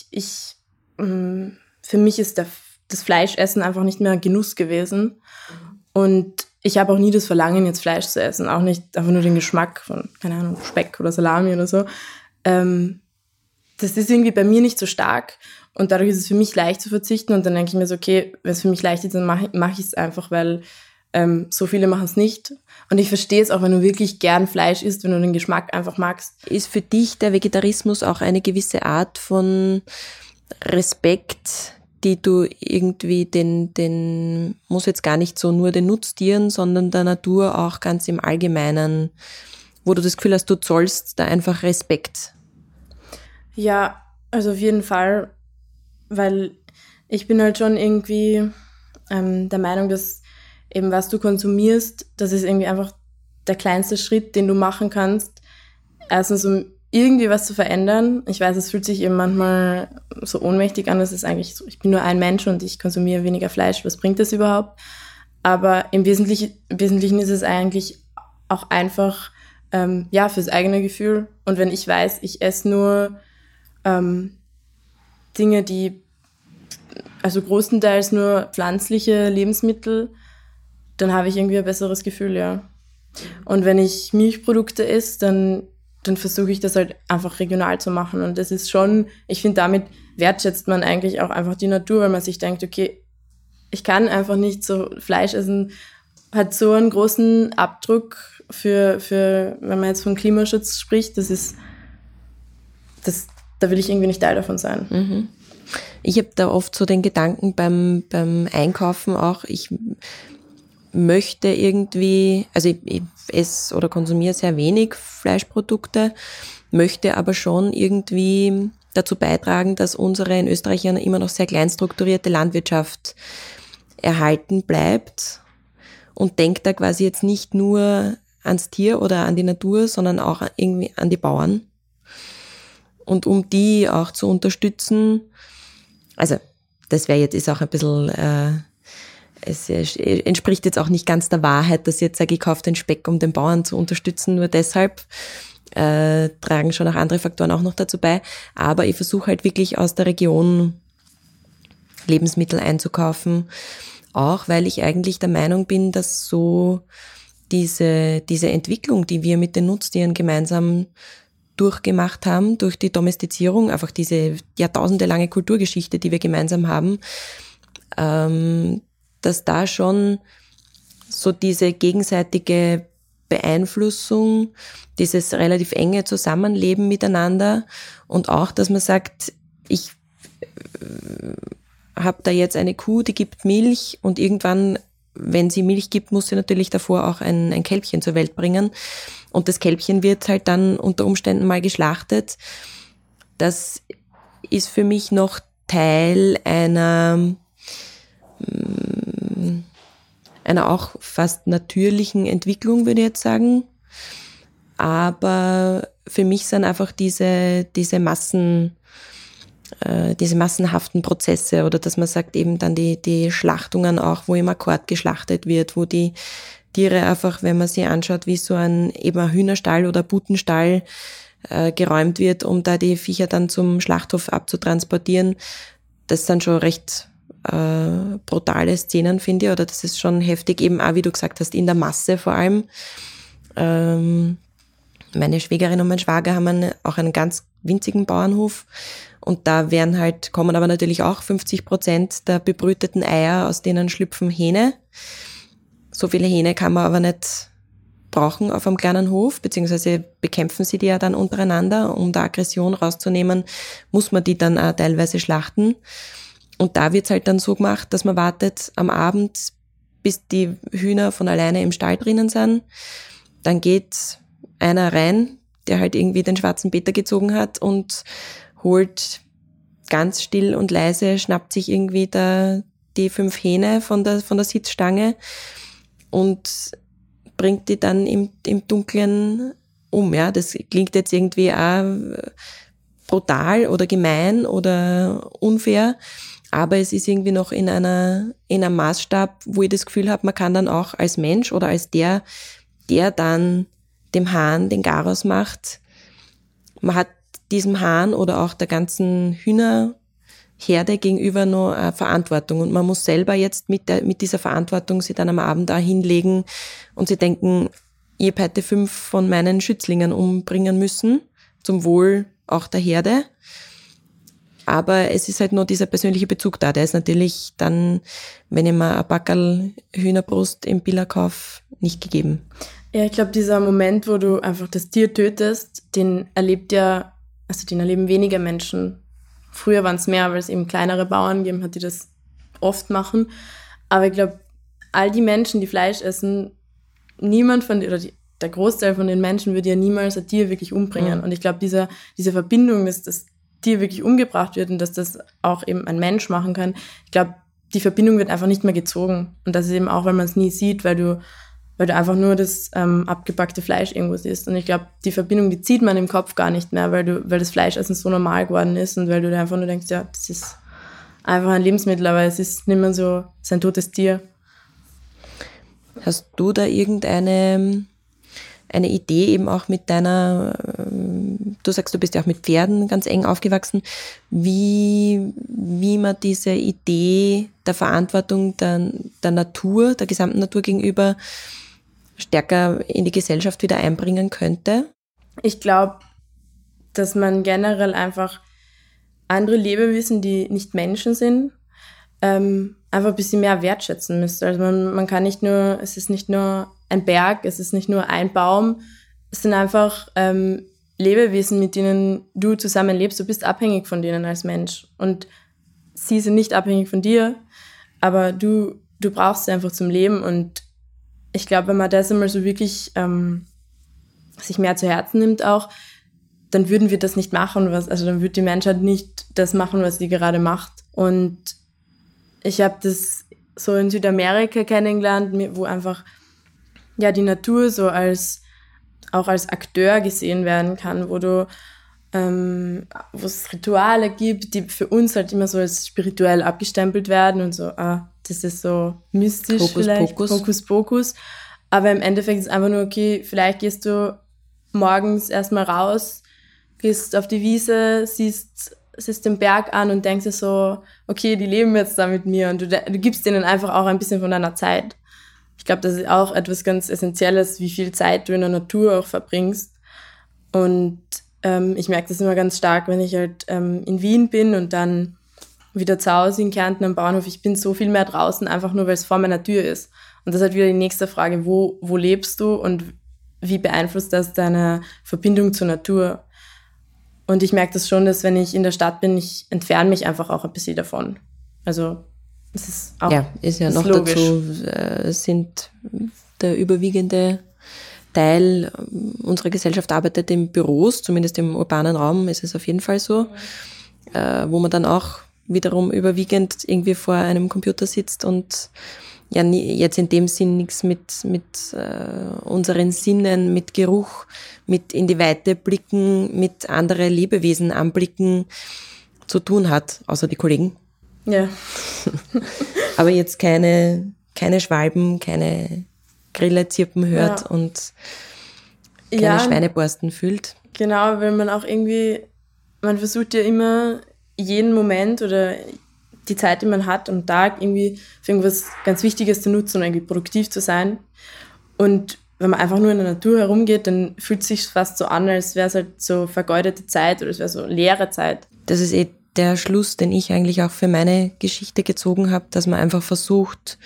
E: für mich ist das Fleischessen einfach nicht mehr ein Genuss gewesen. Und ich habe auch nie das Verlangen, jetzt Fleisch zu essen. Auch nicht einfach nur den Geschmack von, keine Ahnung, Speck oder Salami oder so. Das ist irgendwie bei mir nicht so stark. Und dadurch ist es für mich leicht zu verzichten. Und dann denke ich mir so, okay, wenn es für mich leicht ist, dann mach ich es einfach, weil so viele machen es nicht. Und ich verstehe es auch, wenn du wirklich gern Fleisch isst, wenn du den Geschmack einfach magst.
A: Ist für dich der Vegetarismus auch eine gewisse Art von Respekt, die du irgendwie den muss jetzt gar nicht so nur den Nutztieren, sondern der Natur auch ganz im Allgemeinen, wo du das Gefühl hast, du zollst da einfach Respekt?
E: Ja, also auf jeden Fall, weil ich bin halt schon irgendwie der Meinung, dass eben was du konsumierst, das ist irgendwie einfach der kleinste Schritt, den du machen kannst. Erstens, um irgendwie was zu verändern. Ich weiß, es fühlt sich eben manchmal so ohnmächtig an, das ist eigentlich so, ich bin nur ein Mensch und ich konsumiere weniger Fleisch, was bringt das überhaupt? Aber im Wesentlichen ist es eigentlich auch einfach, fürs eigene Gefühl. Und wenn ich weiß, ich esse nur Dinge, also großenteils nur pflanzliche Lebensmittel, dann habe ich irgendwie ein besseres Gefühl, ja. Und wenn ich Milchprodukte esse, dann versuche ich das halt einfach regional zu machen. Und das ist schon, ich finde, damit wertschätzt man eigentlich auch einfach die Natur, weil man sich denkt, okay, ich kann einfach nicht so Fleisch essen, hat so einen großen Abdruck für wenn man jetzt von Klimaschutz spricht, da will ich irgendwie nicht Teil davon sein.
A: Mhm. Ich habe da oft so den Gedanken beim Einkaufen auch, ich möchte irgendwie, also ich esse oder konsumiere sehr wenig Fleischprodukte, möchte aber schon irgendwie dazu beitragen, dass unsere in Österreich eine immer noch sehr klein strukturierte Landwirtschaft erhalten bleibt und denke da quasi jetzt nicht nur ans Tier oder an die Natur, sondern auch irgendwie an die Bauern. Und um die auch zu unterstützen, also das wäre jetzt, ist auch ein bisschen, es entspricht jetzt auch nicht ganz der Wahrheit, dass ich jetzt sage, ich kaufe den Speck, um den Bauern zu unterstützen, nur deshalb tragen schon auch andere Faktoren auch noch dazu bei. Aber ich versuche halt wirklich aus der Region Lebensmittel einzukaufen, auch weil ich eigentlich der Meinung bin, dass so diese Entwicklung, die wir mit den Nutztieren gemeinsam durchgemacht haben, durch die Domestizierung, einfach diese jahrtausendelange Kulturgeschichte, die wir gemeinsam haben, dass da schon so diese gegenseitige Beeinflussung, dieses relativ enge Zusammenleben miteinander und auch, dass man sagt, ich habe da jetzt eine Kuh, die gibt Milch und irgendwann, wenn sie Milch gibt, muss sie natürlich davor auch ein Kälbchen zur Welt bringen und das Kälbchen wird halt dann unter Umständen mal geschlachtet. Das ist für mich noch Teil einer auch fast natürlichen Entwicklung, würde ich jetzt sagen. Aber für mich sind einfach diese massenhaften Prozesse oder dass man sagt eben dann die Schlachtungen auch, wo im Akkord geschlachtet wird, wo die Tiere einfach, wenn man sie anschaut, wie so ein Hühnerstall oder Butenstall geräumt wird, um da die Viecher dann zum Schlachthof abzutransportieren. Das sind schon recht brutale Szenen, finde ich, oder das ist schon heftig, eben auch, wie du gesagt hast, in der Masse vor allem. Meine Schwägerin und mein Schwager haben auch einen ganz winzigen Bauernhof und da kommen aber natürlich auch 50% der bebrüteten Eier, aus denen schlüpfen Hähne. So viele Hähne kann man aber nicht brauchen auf einem kleinen Hof, beziehungsweise bekämpfen sie die ja dann untereinander. Um da Aggression rauszunehmen, muss man die dann auch teilweise schlachten. Und da wird's halt dann so gemacht, dass man wartet am Abend, bis die Hühner von alleine im Stall drinnen sind. Dann geht einer rein, der halt irgendwie den schwarzen Peter gezogen hat und holt ganz still und leise, schnappt sich irgendwie die 5 Hähne von der Sitzstange und bringt die dann im Dunkeln um. Ja, das klingt jetzt irgendwie auch brutal oder gemein oder unfair, aber es ist irgendwie noch in einem Maßstab, wo ich das Gefühl habe, man kann dann auch als Mensch oder als der dann dem Hahn den Garaus macht, man hat diesem Hahn oder auch der ganzen Hühnerherde gegenüber noch eine Verantwortung und man muss selber jetzt mit dieser Verantwortung sich dann am Abend da hinlegen und sie denken, ich habe heute 5 von meinen Schützlingen umbringen müssen, zum Wohl auch der Herde. Aber es ist halt nur dieser persönliche Bezug da. Der ist natürlich dann, wenn ich mir ein Packerl Hühnerbrust im Billa kaufe, nicht gegeben.
E: Ja, ich glaube, dieser Moment, wo du einfach das Tier tötest, den erleben weniger Menschen. Früher waren es mehr, weil es eben kleinere Bauern gegeben hat, die das oft machen. Aber ich glaube, all die Menschen, die Fleisch essen, der Großteil von den Menschen würde ja niemals ein Tier wirklich umbringen. Und ich glaube, diese Verbindung, dass das Tier wirklich umgebracht wird und dass das auch eben ein Mensch machen kann, ich glaube, die Verbindung wird einfach nicht mehr gezogen. Und das ist eben auch, weil man es nie sieht, weil du einfach nur das abgepackte Fleisch irgendwo siehst. Und ich glaube, die Verbindung, die zieht man im Kopf gar nicht mehr, weil das Fleischessen so normal geworden ist und weil du dir einfach nur denkst, ja, das ist einfach ein Lebensmittel, aber es ist nicht mehr so ein totes Tier.
A: Hast du da irgendeine Idee eben auch mit du sagst, du bist ja auch mit Pferden ganz eng aufgewachsen, wie man diese Idee der Verantwortung der Natur, der gesamten Natur gegenüber stärker in die Gesellschaft wieder einbringen könnte?
E: Ich glaube, dass man generell einfach andere Lebewesen, die nicht Menschen sind, einfach ein bisschen mehr wertschätzen müsste. Also man kann es ist nicht nur ein Berg, es ist nicht nur ein Baum, es sind einfach Lebewesen, mit denen du zusammenlebst. Du bist abhängig von denen als Mensch und sie sind nicht abhängig von dir, aber du brauchst sie einfach zum Leben und ich glaube, wenn man das einmal so wirklich sich mehr zu Herzen nimmt auch, dann würden wir das nicht machen, dann würde die Menschheit nicht das machen, was sie gerade macht. Und ich habe das so in Südamerika kennengelernt, wo einfach ja die Natur so auch als Akteur gesehen werden kann, wo es Rituale gibt, die für uns halt immer so als spirituell abgestempelt werden und so, das ist so mystisch Hokus Pokus. Aber im Endeffekt ist es einfach nur, okay, vielleicht gehst du morgens erstmal raus, gehst auf die Wiese, siehst den Berg an und denkst dir so, okay, die leben jetzt da mit mir und du gibst denen einfach auch ein bisschen von deiner Zeit. Ich glaube, das ist auch etwas ganz Essentielles, wie viel Zeit du in der Natur auch verbringst. Und ich merke das immer ganz stark, wenn ich halt in Wien bin und dann wieder zu Hause in Kärnten am Bauernhof. Ich bin so viel mehr draußen, einfach nur, weil es vor meiner Tür ist. Und das ist halt wieder die nächste Frage, wo lebst du und wie beeinflusst das deine Verbindung zur Natur? Und ich merke das schon, dass wenn ich in der Stadt bin, ich entferne mich einfach auch ein bisschen davon. Also das ist auch
A: ist ja
E: ist
A: noch
E: logisch.
A: Dazu sind der überwiegende Teil unserer Gesellschaft arbeitet in Büros, zumindest im urbanen Raum ist es auf jeden Fall so, wo man dann auch wiederum überwiegend irgendwie vor einem Computer sitzt und ja jetzt in dem Sinn nichts mit unseren Sinnen, mit Geruch, mit in die Weite blicken, mit andere Lebewesen anblicken zu tun hat, außer die Kollegen.
E: Ja.
A: Aber jetzt keine Schwalben, keine Grille zirpen hört und keine Schweineborsten fühlt.
E: Genau, weil man auch irgendwie, man versucht ja immer jeden Moment oder die Zeit, die man hat am Tag, irgendwie für irgendwas ganz Wichtiges zu nutzen und irgendwie produktiv zu sein. Und wenn man einfach nur in der Natur herumgeht, dann fühlt es sich fast so an, als wäre es halt so vergeudete Zeit oder es wäre so leere Zeit.
A: Das ist der Schluss, den ich eigentlich auch für meine Geschichte gezogen habe, dass man einfach versucht,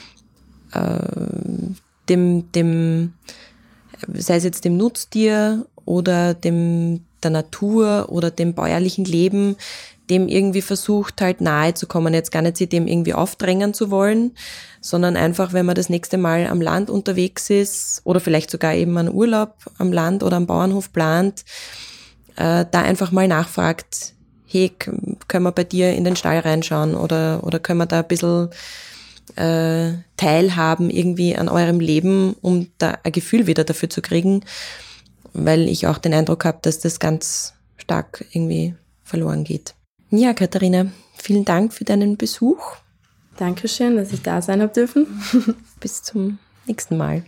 A: sei es jetzt dem Nutztier oder der Natur oder dem bäuerlichen Leben dem irgendwie versucht, halt nahe zu kommen, jetzt gar nicht sich dem irgendwie aufdrängen zu wollen, sondern einfach, wenn man das nächste Mal am Land unterwegs ist oder vielleicht sogar eben einen Urlaub am Land oder am Bauernhof plant, da einfach mal nachfragt, hey, können wir bei dir in den Stall reinschauen oder können wir da ein bisschen teilhaben irgendwie an eurem Leben, um da ein Gefühl wieder dafür zu kriegen, weil ich auch den Eindruck habe, dass das ganz stark irgendwie verloren geht. Ja, Katharina, vielen Dank für deinen Besuch.
E: Dankeschön, dass ich da sein habe dürfen.
A: Bis zum nächsten Mal.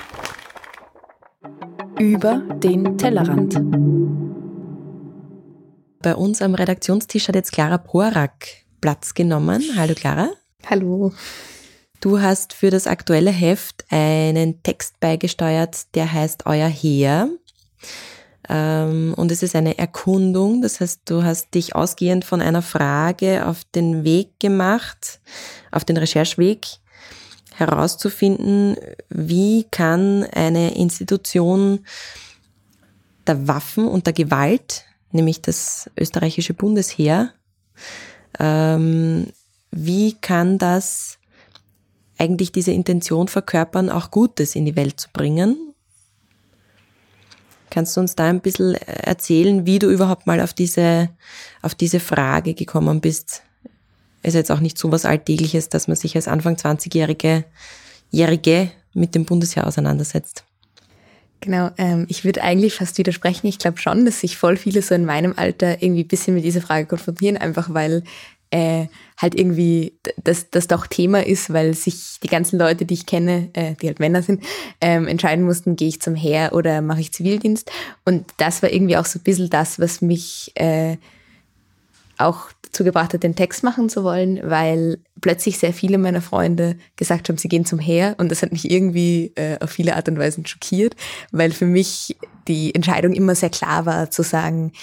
B: Über den Tellerrand.
A: Bei uns am Redaktionstisch hat jetzt Clara Porak Platz genommen. Hallo Clara.
F: Hallo.
A: Du hast für das aktuelle Heft einen Text beigesteuert, der heißt Euer Heer. Und es ist eine Erkundung, das heißt, du hast dich ausgehend von einer Frage auf den Weg gemacht, auf den Rechercheweg, herauszufinden, wie kann eine Institution der Waffen und der Gewalt, nämlich das österreichische Bundesheer, wie kann das eigentlich diese Intention verkörpern, auch Gutes in die Welt zu bringen? Kannst du uns da ein bisschen erzählen, wie du überhaupt mal auf diese Frage gekommen bist? Ist jetzt auch nicht so was Alltägliches, dass man sich als Anfang 20-Jährige mit dem Bundesheer auseinandersetzt.
F: Genau, ich würde eigentlich fast widersprechen. Ich glaube schon, dass sich voll viele so in meinem Alter irgendwie ein bisschen mit dieser Frage konfrontieren, einfach weil halt irgendwie das doch Thema ist, weil sich die ganzen Leute, die ich kenne, die halt Männer sind, entscheiden mussten, gehe ich zum Heer oder mache ich Zivildienst. Und das war irgendwie auch so ein bisschen das, was mich auch dazu gebracht hat, den Text machen zu wollen, weil plötzlich sehr viele meiner Freunde gesagt haben, sie gehen zum Heer, und das hat mich irgendwie auf viele Art und Weisen schockiert, weil für mich die Entscheidung immer sehr klar war, zu sagen,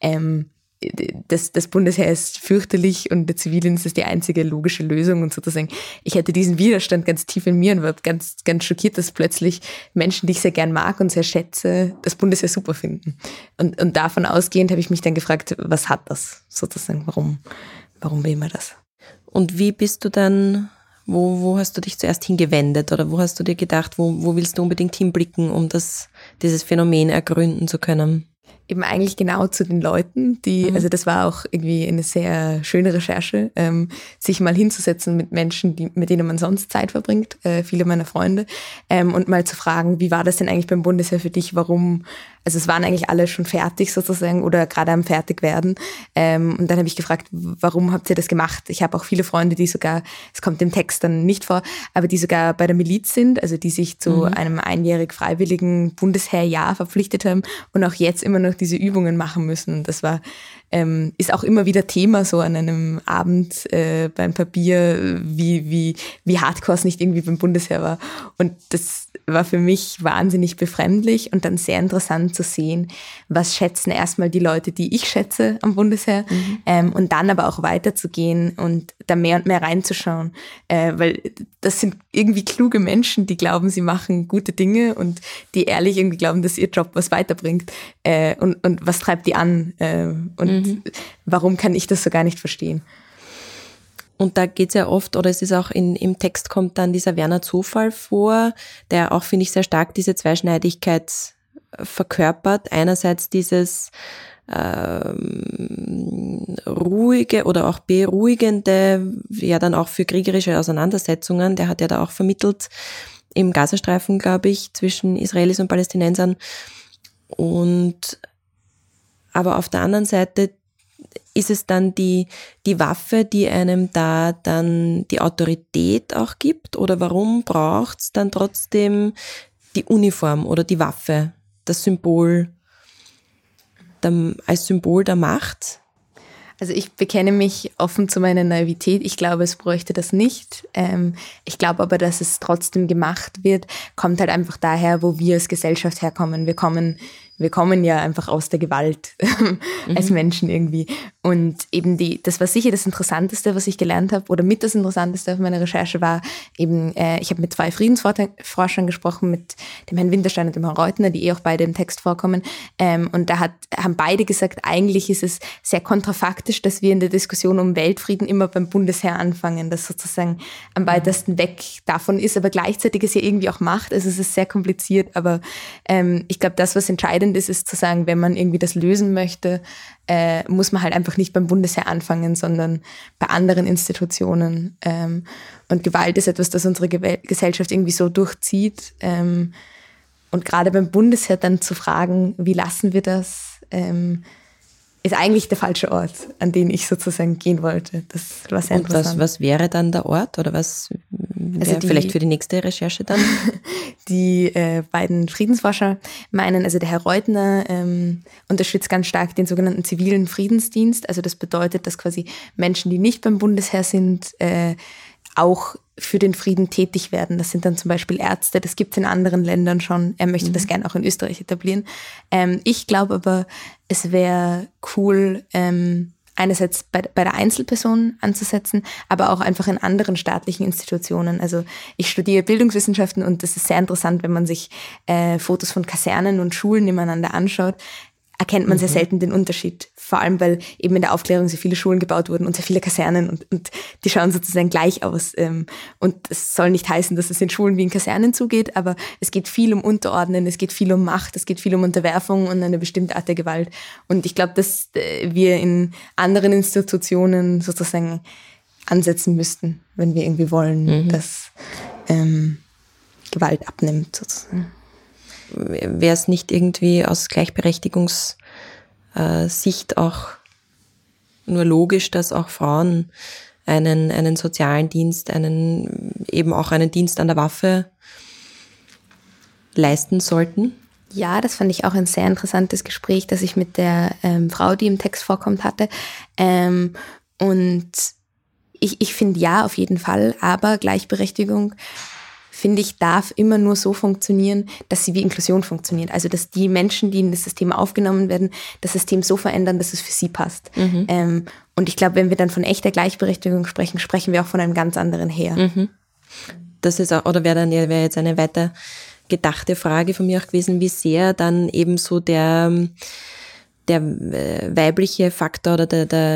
F: das Bundesheer ist fürchterlich und der Zivildienst ist die einzige logische Lösung, und sozusagen, ich hatte diesen Widerstand ganz tief in mir und war ganz, ganz schockiert, dass plötzlich Menschen, die ich sehr gern mag und sehr schätze, das Bundesheer super finden. Und davon ausgehend habe ich mich dann gefragt, was hat das sozusagen, warum will man das?
A: Und wie bist du dann, wo hast du dich zuerst hingewendet oder wo hast du dir gedacht, wo willst du unbedingt hinblicken, um dieses Phänomen ergründen zu können?
F: Eben eigentlich genau zu den Leuten, also das war auch irgendwie eine sehr schöne Recherche, sich mal hinzusetzen mit Menschen, mit denen man sonst Zeit verbringt, viele meiner Freunde, und mal zu fragen, wie war das denn eigentlich beim Bundesheer für dich, warum, also es waren eigentlich alle schon fertig sozusagen oder gerade am Fertigwerden, und dann habe ich gefragt, warum habt ihr das gemacht? Ich habe auch viele Freunde, die sogar, es kommt im Text dann nicht vor, aber die sogar bei der Miliz sind, also die sich zu einem einjährig freiwilligen Bundesheerjahr verpflichtet haben und auch jetzt immer noch diese Übungen machen müssen. Und das war, ist auch immer wieder Thema so an einem Abend beim Papier, wie hardcore es nicht irgendwie beim Bundesheer war. Und das war für mich wahnsinnig befremdlich und dann sehr interessant zu sehen, was schätzen erstmal die Leute, die ich schätze am Bundesheer, und dann aber auch weiterzugehen und da mehr und mehr reinzuschauen, weil das sind irgendwie kluge Menschen, die glauben, sie machen gute Dinge und die ehrlich irgendwie glauben, dass ihr Job was weiterbringt, und was treibt die an, und warum kann ich das so gar nicht verstehen?
A: Und da geht's ja oft, oder es ist auch im Text kommt dann dieser Werner Zofall vor, der auch, finde ich, sehr stark diese Zweischneidigkeit verkörpert. Einerseits dieses ruhige oder auch beruhigende, ja dann auch für kriegerische Auseinandersetzungen. Der hat ja da auch vermittelt im Gazastreifen, glaube ich, zwischen Israelis und Palästinensern. Und aber auf der anderen Seite ist es dann die Waffe, die einem da dann die Autorität auch gibt? Oder warum braucht es dann trotzdem die Uniform oder die Waffe, das Symbol, als Symbol der Macht?
F: Also ich bekenne mich offen zu meiner Naivität. Ich glaube, es bräuchte das nicht. Ich glaube aber, dass es trotzdem gemacht wird, kommt halt einfach daher, wo wir als Gesellschaft herkommen. Wir kommen wir kommen ja einfach aus der Gewalt als Menschen irgendwie. Und eben das war sicher das Interessanteste, was ich gelernt habe, oder mit das Interessanteste auf meiner Recherche war eben, ich habe mit 2 Friedensforschern gesprochen, mit dem Herrn Winterstein und dem Herrn Reutner, die auch beide im Text vorkommen. Und da haben beide gesagt, eigentlich ist es sehr kontrafaktisch, dass wir in der Diskussion um Weltfrieden immer beim Bundesheer anfangen, das sozusagen am weitesten weg davon ist, aber gleichzeitig es ja irgendwie auch macht. Also es ist sehr kompliziert, aber ich glaube, das, was entscheidend ist zu sagen, wenn man irgendwie das lösen möchte, muss man halt einfach nicht beim Bundesheer anfangen, sondern bei anderen Institutionen. Und Gewalt ist etwas, das unsere Gesellschaft irgendwie so durchzieht. Und gerade beim Bundesheer dann zu fragen, wie lassen wir das, ist eigentlich der falsche Ort, an den ich sozusagen gehen wollte. Das war sehr interessant.
A: Und was wäre dann der Ort oder was wäre vielleicht für die nächste Recherche dann?
F: Die beiden Friedensforscher meinen, also der Herr Reutner unterstützt ganz stark den sogenannten zivilen Friedensdienst. Also das bedeutet, dass quasi Menschen, die nicht beim Bundesheer sind, auch für den Frieden tätig werden. Das sind dann zum Beispiel Ärzte, das gibt es in anderen Ländern schon. Er möchte das gerne auch in Österreich etablieren. Ich glaube aber, es wäre cool, einerseits bei der Einzelperson anzusetzen, aber auch einfach in anderen staatlichen Institutionen. Also ich studiere Bildungswissenschaften und das ist sehr interessant, wenn man sich Fotos von Kasernen und Schulen nebeneinander anschaut, erkennt man sehr selten den Unterschied. Vor allem, weil eben in der Aufklärung sehr viele Schulen gebaut wurden und sehr viele Kasernen und die schauen sozusagen gleich aus. Und es soll nicht heißen, dass es in Schulen wie in Kasernen zugeht, aber es geht viel um Unterordnen, es geht viel um Macht, es geht viel um Unterwerfung und eine bestimmte Art der Gewalt. Und ich glaube, dass wir in anderen Institutionen sozusagen ansetzen müssten, wenn wir irgendwie wollen, dass Gewalt abnimmt sozusagen.
A: Wäre es nicht irgendwie aus Gleichberechtigungssicht auch nur logisch, dass auch Frauen einen sozialen Dienst, eben auch einen Dienst an der Waffe leisten sollten?
F: Ja, das fand ich auch ein sehr interessantes Gespräch, das ich mit der Frau, die im Text vorkommt, hatte. Und ich finde ja, auf jeden Fall, aber Gleichberechtigung, finde ich, darf immer nur so funktionieren, dass sie wie Inklusion funktioniert. Also, dass die Menschen, die in das System aufgenommen werden, das System so verändern, dass es für sie passt. Und ich glaube, wenn wir dann von echter Gleichberechtigung sprechen, sprechen wir auch von einem ganz anderen Her.
A: Das ist auch, oder wäre jetzt eine weiter gedachte Frage von mir auch gewesen, wie sehr dann eben so der weibliche Faktor oder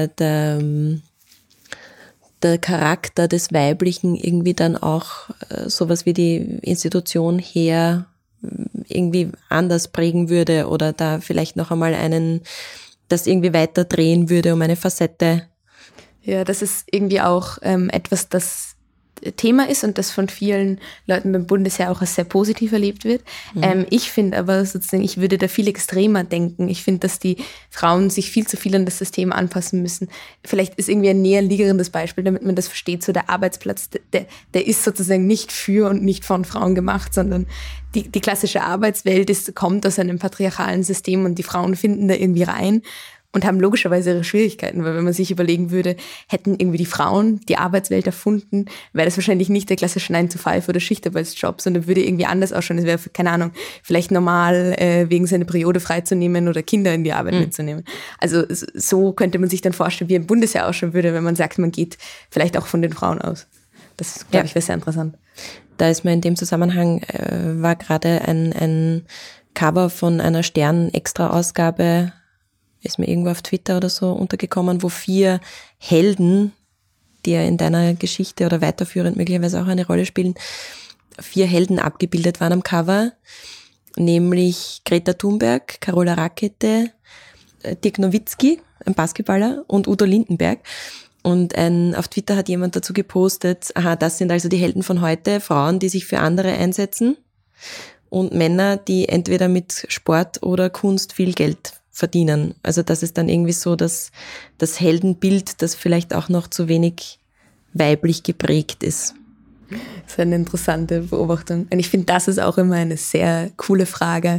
A: der Charakter des Weiblichen irgendwie dann auch sowas wie die Institution her irgendwie anders prägen würde oder da vielleicht noch einmal das irgendwie weiter drehen würde um eine Facette.
F: Ja, das ist irgendwie auch etwas, das Thema ist und das von vielen Leuten beim Bundesheer auch als sehr positiv erlebt wird. Ich finde aber sozusagen, ich würde da viel extremer denken. Ich finde, dass die Frauen sich viel zu viel an das System anpassen müssen. Vielleicht ist irgendwie ein näher liegendes Beispiel, damit man das versteht, so der Arbeitsplatz, der ist sozusagen nicht für und nicht von Frauen gemacht, sondern die klassische Arbeitswelt kommt aus einem patriarchalen System und die Frauen finden da irgendwie rein und haben logischerweise ihre Schwierigkeiten, weil wenn man sich überlegen würde, hätten irgendwie die Frauen die Arbeitswelt erfunden, wäre das wahrscheinlich nicht der klassische 9-to-5 oder Schichtarbeitsjob, sondern würde irgendwie anders ausschauen. Es wäre, keine Ahnung, vielleicht normal, wegen seiner Periode freizunehmen oder Kinder in die Arbeit mitzunehmen. Also so könnte man sich dann vorstellen, wie ein Bundesheer ausschauen würde, wenn man sagt, man geht vielleicht auch von den Frauen aus. Das, glaube ich, wäre sehr interessant.
A: Da ist mir in dem Zusammenhang, war gerade ein Cover von einer Stern-Extra-Ausgabe, ist mir irgendwo auf Twitter oder so untergekommen, wo 4 Helden, die ja in deiner Geschichte oder weiterführend möglicherweise auch eine Rolle spielen, 4 Helden abgebildet waren am Cover, nämlich Greta Thunberg, Carola Rakete, Dirk Nowitzki, ein Basketballer, und Udo Lindenberg. Und auf Twitter hat jemand dazu gepostet, das sind also die Helden von heute, Frauen, die sich für andere einsetzen, und Männer, die entweder mit Sport oder Kunst viel Geld verdienen. Also das ist dann irgendwie so das Heldenbild, das vielleicht auch noch zu wenig weiblich geprägt ist.
F: Das ist eine interessante Beobachtung. Und ich finde, das ist auch immer eine sehr coole Frage,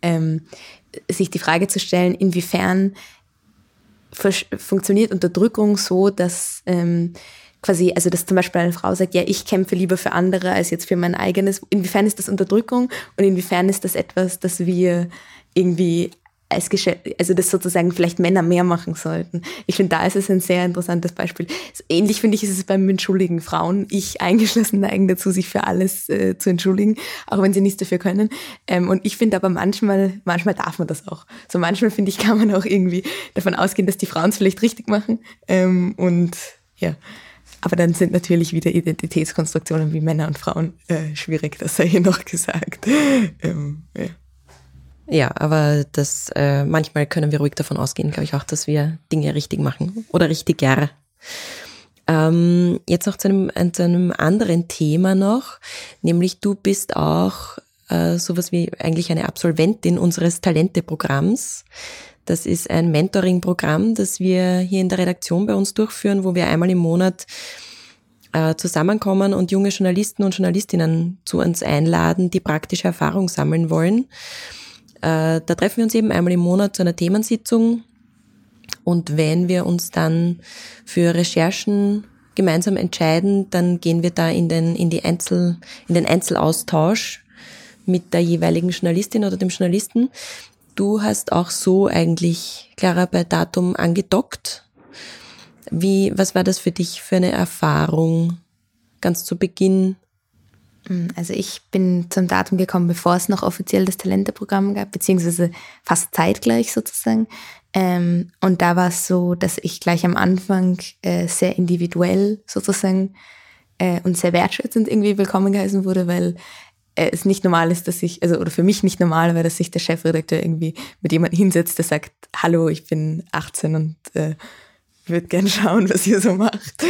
F: sich die Frage zu stellen, inwiefern funktioniert Unterdrückung so, dass quasi, also dass zum Beispiel eine Frau sagt, ja, ich kämpfe lieber für andere als jetzt für mein eigenes. Inwiefern ist das Unterdrückung und inwiefern ist das etwas, das wir irgendwie als also das sozusagen vielleicht Männer mehr machen sollten. Ich finde, da ist es ein sehr interessantes Beispiel. Ähnlich finde ich, ist es beim Entschuldigen Frauen. Ich eingeschlossen neigen dazu, sich für alles zu entschuldigen, auch wenn sie nichts dafür können. Und ich finde aber manchmal darf man das auch. So manchmal finde ich, kann man auch irgendwie davon ausgehen, dass die Frauen es vielleicht richtig machen. Und ja, aber dann sind natürlich wieder Identitätskonstruktionen wie Männer und Frauen schwierig. Das sei hier noch gesagt. Ja.
A: Ja, aber das manchmal können wir ruhig davon ausgehen, glaube ich auch, dass wir Dinge richtig machen oder richtiger. Jetzt noch zu einem anderen Thema noch, nämlich du bist auch sowas wie eigentlich eine Absolventin unseres Talente-Programms. Das ist ein Mentoring-Programm, das wir hier in der Redaktion bei uns durchführen, wo wir einmal im Monat zusammenkommen und junge Journalisten und Journalistinnen zu uns einladen, die praktische Erfahrung sammeln wollen. Da treffen wir uns eben einmal im Monat zu einer Themensitzung und wenn wir uns dann für Recherchen gemeinsam entscheiden, dann gehen wir da in den Einzelaustausch mit der jeweiligen Journalistin oder dem Journalisten. Du hast auch so eigentlich, Clara, bei Datum angedockt. Was war das für dich für eine Erfahrung ganz zu Beginn?
F: Also ich bin zum Datum gekommen, bevor es noch offiziell das Talente-Programm gab, beziehungsweise fast zeitgleich sozusagen. Und da war es so, dass ich gleich am Anfang sehr individuell sozusagen und sehr wertschätzend irgendwie willkommen geheißen wurde, weil es nicht normal ist, oder für mich nicht normal war, dass sich der Chefredakteur irgendwie mit jemandem hinsetzt, der sagt, hallo, ich bin 18 und würde gern schauen, was ihr so macht.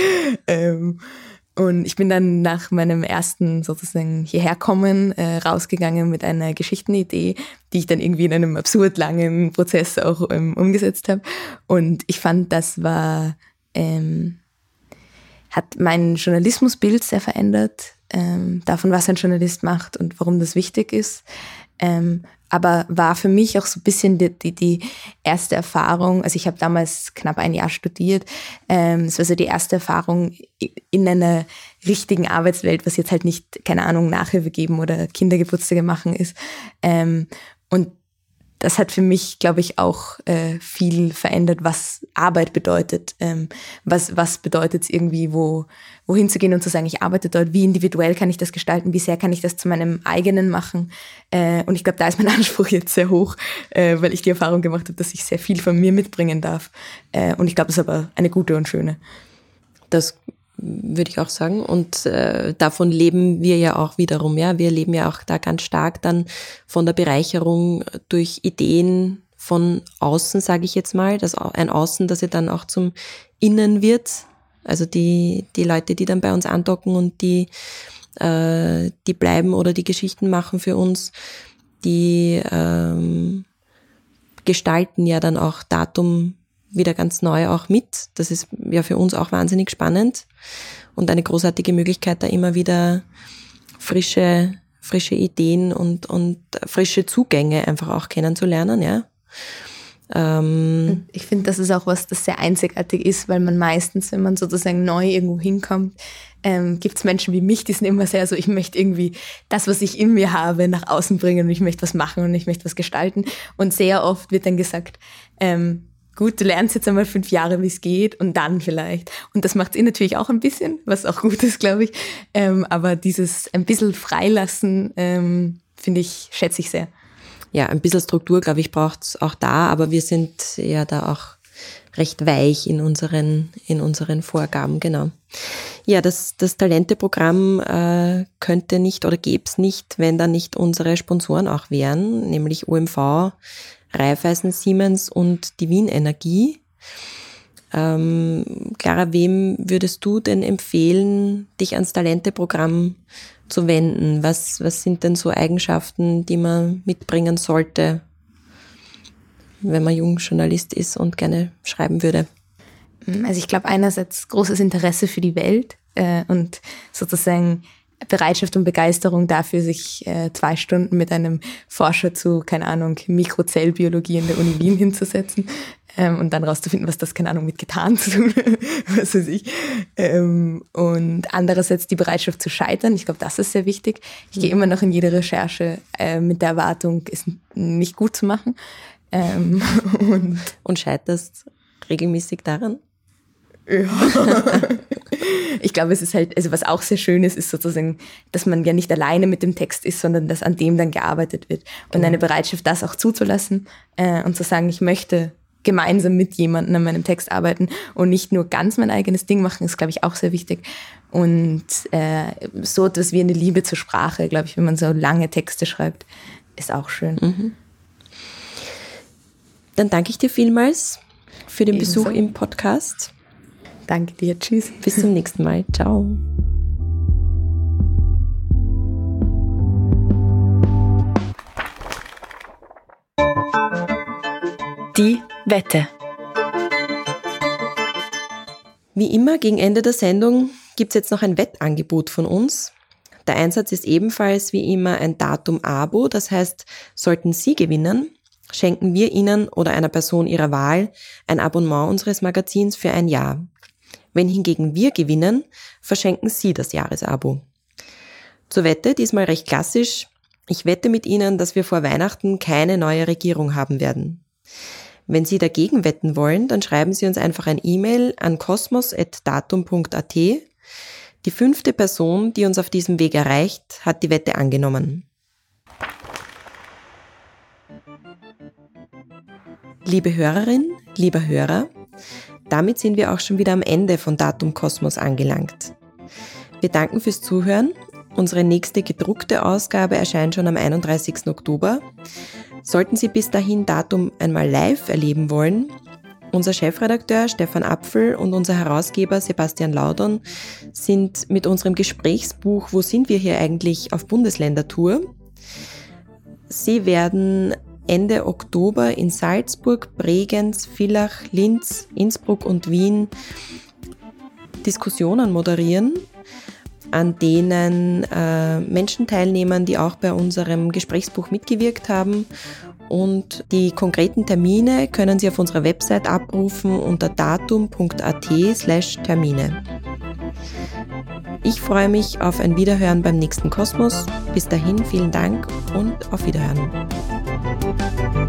F: Und ich bin dann nach meinem ersten sozusagen hierherkommen rausgegangen mit einer Geschichtenidee, die ich dann irgendwie in einem absurd langen Prozess auch umgesetzt habe. Und ich fand, das war hat mein Journalismusbild sehr verändert, davon, was ein Journalist macht und warum das wichtig ist. Aber war für mich auch so ein bisschen die erste Erfahrung, also ich habe damals knapp ein Jahr studiert, es war so die erste Erfahrung in einer richtigen Arbeitswelt, was jetzt halt nicht, keine Ahnung, Nachhilfe geben oder Kindergeburtstage machen ist. Und das hat für mich, glaube ich, auch viel verändert, was Arbeit bedeutet. Was bedeutet es irgendwie, wohin zu gehen und zu sagen, ich arbeite dort, wie individuell kann ich das gestalten, wie sehr kann ich das zu meinem eigenen machen. Und ich glaube, da ist mein Anspruch jetzt sehr hoch, weil ich die Erfahrung gemacht habe, dass ich sehr viel von mir mitbringen darf. Und ich glaube, das ist aber eine gute und schöne.
A: Das würde ich auch sagen. Und davon leben wir ja auch wiederum. Ja, wir leben ja auch da ganz stark dann von der Bereicherung durch Ideen von außen, sage ich jetzt mal, dass ein Außen, das ja dann auch zum Innen wird. Also die Leute, die dann bei uns andocken und die bleiben oder die Geschichten machen für uns, die gestalten ja dann auch Datum wieder ganz neu auch mit. Das ist ja für uns auch wahnsinnig spannend und eine großartige Möglichkeit, da immer wieder frische Ideen und frische Zugänge einfach auch kennenzulernen, ja.
F: Ich finde, das ist auch was, das sehr einzigartig ist, weil man meistens, wenn man sozusagen neu irgendwo hinkommt, gibt es Menschen wie mich, die sind immer sehr so, ich möchte irgendwie das, was ich in mir habe, nach außen bringen und ich möchte was machen und ich möchte was gestalten. Und sehr oft wird dann gesagt, gut, du lernst jetzt einmal 5 Jahre, wie es geht und dann vielleicht. Und das macht natürlich auch ein bisschen, was auch gut ist, glaube ich. Aber dieses ein bisschen freilassen, finde ich, schätze ich sehr.
A: Ja, ein bisschen Struktur, glaube ich, braucht es auch da, aber wir sind ja da auch recht weich in unseren Vorgaben, genau. Ja, das Talente-Programm könnte nicht oder gäbe es nicht, wenn da nicht unsere Sponsoren auch wären, nämlich OMV, Raiffeisen, Siemens und die Wien Energie. Clara, wem würdest du denn empfehlen, dich ans Talente-Programm zu wenden? Was sind denn so Eigenschaften, die man mitbringen sollte, wenn man Jungjournalist ist und gerne schreiben würde?
F: Also ich glaube einerseits großes Interesse für die Welt und sozusagen Bereitschaft und Begeisterung dafür, sich 2 Stunden mit einem Forscher zu, keine Ahnung, Mikrozellbiologie in der Uni Wien hinzusetzen und dann rauszufinden, was das, keine Ahnung, mit getan zu tun, was weiß ich. Und andererseits die Bereitschaft zu scheitern. Ich glaube, das ist sehr wichtig. Ich gehe immer noch in jede Recherche mit der Erwartung, es nicht gut zu machen.
A: Und scheiterst regelmäßig daran?
F: Ja. Ich glaube, es ist halt, also was auch sehr schön ist sozusagen, dass man ja nicht alleine mit dem Text ist, sondern dass an dem dann gearbeitet wird. Und eine Bereitschaft, das auch zuzulassen und zu sagen, ich möchte gemeinsam mit jemandem an meinem Text arbeiten und nicht nur ganz mein eigenes Ding machen, ist, glaube ich, auch sehr wichtig. Und so etwas wie eine Liebe zur Sprache, glaube ich, wenn man so lange Texte schreibt, ist auch schön.
A: Mhm. Dann danke ich dir vielmals für den
F: Ebenso.
A: Besuch im Podcast.
F: Danke dir, tschüss.
A: Bis zum nächsten Mal. Ciao.
B: Die Wette.
A: Wie immer, gegen Ende der Sendung gibt es jetzt noch ein Wettangebot von uns. Der Einsatz ist ebenfalls wie immer ein Datum-Abo, das heißt, sollten Sie gewinnen, schenken wir Ihnen oder einer Person Ihrer Wahl ein Abonnement unseres Magazins für ein Jahr. Wenn hingegen wir gewinnen, verschenken Sie das Jahresabo. Zur Wette, diesmal recht klassisch. Ich wette mit Ihnen, dass wir vor Weihnachten keine neue Regierung haben werden. Wenn Sie dagegen wetten wollen, dann schreiben Sie uns einfach ein E-Mail an kosmos@datum.at. Die 5. Person, die uns auf diesem Weg erreicht, hat die Wette angenommen. Liebe Hörerin, lieber Hörer, damit sind wir auch schon wieder am Ende von Datum Kosmos angelangt. Wir danken fürs Zuhören. Unsere nächste gedruckte Ausgabe erscheint schon am 31. Oktober. Sollten Sie bis dahin Datum einmal live erleben wollen, unser Chefredakteur Stefan Apfel und unser Herausgeber Sebastian Laudon sind mit unserem Gesprächsbuch Wo sind wir hier eigentlich auf Bundesländertour. Sie werden Ende Oktober in Salzburg, Bregenz, Villach, Linz, Innsbruck und Wien Diskussionen moderieren, an denen Menschen teilnehmen, die auch bei unserem Gesprächsbuch mitgewirkt haben. Und die konkreten Termine können Sie auf unserer Website abrufen unter datum.at/Termine. Ich freue mich auf ein Wiederhören beim nächsten Kosmos. Bis dahin vielen Dank und auf Wiederhören.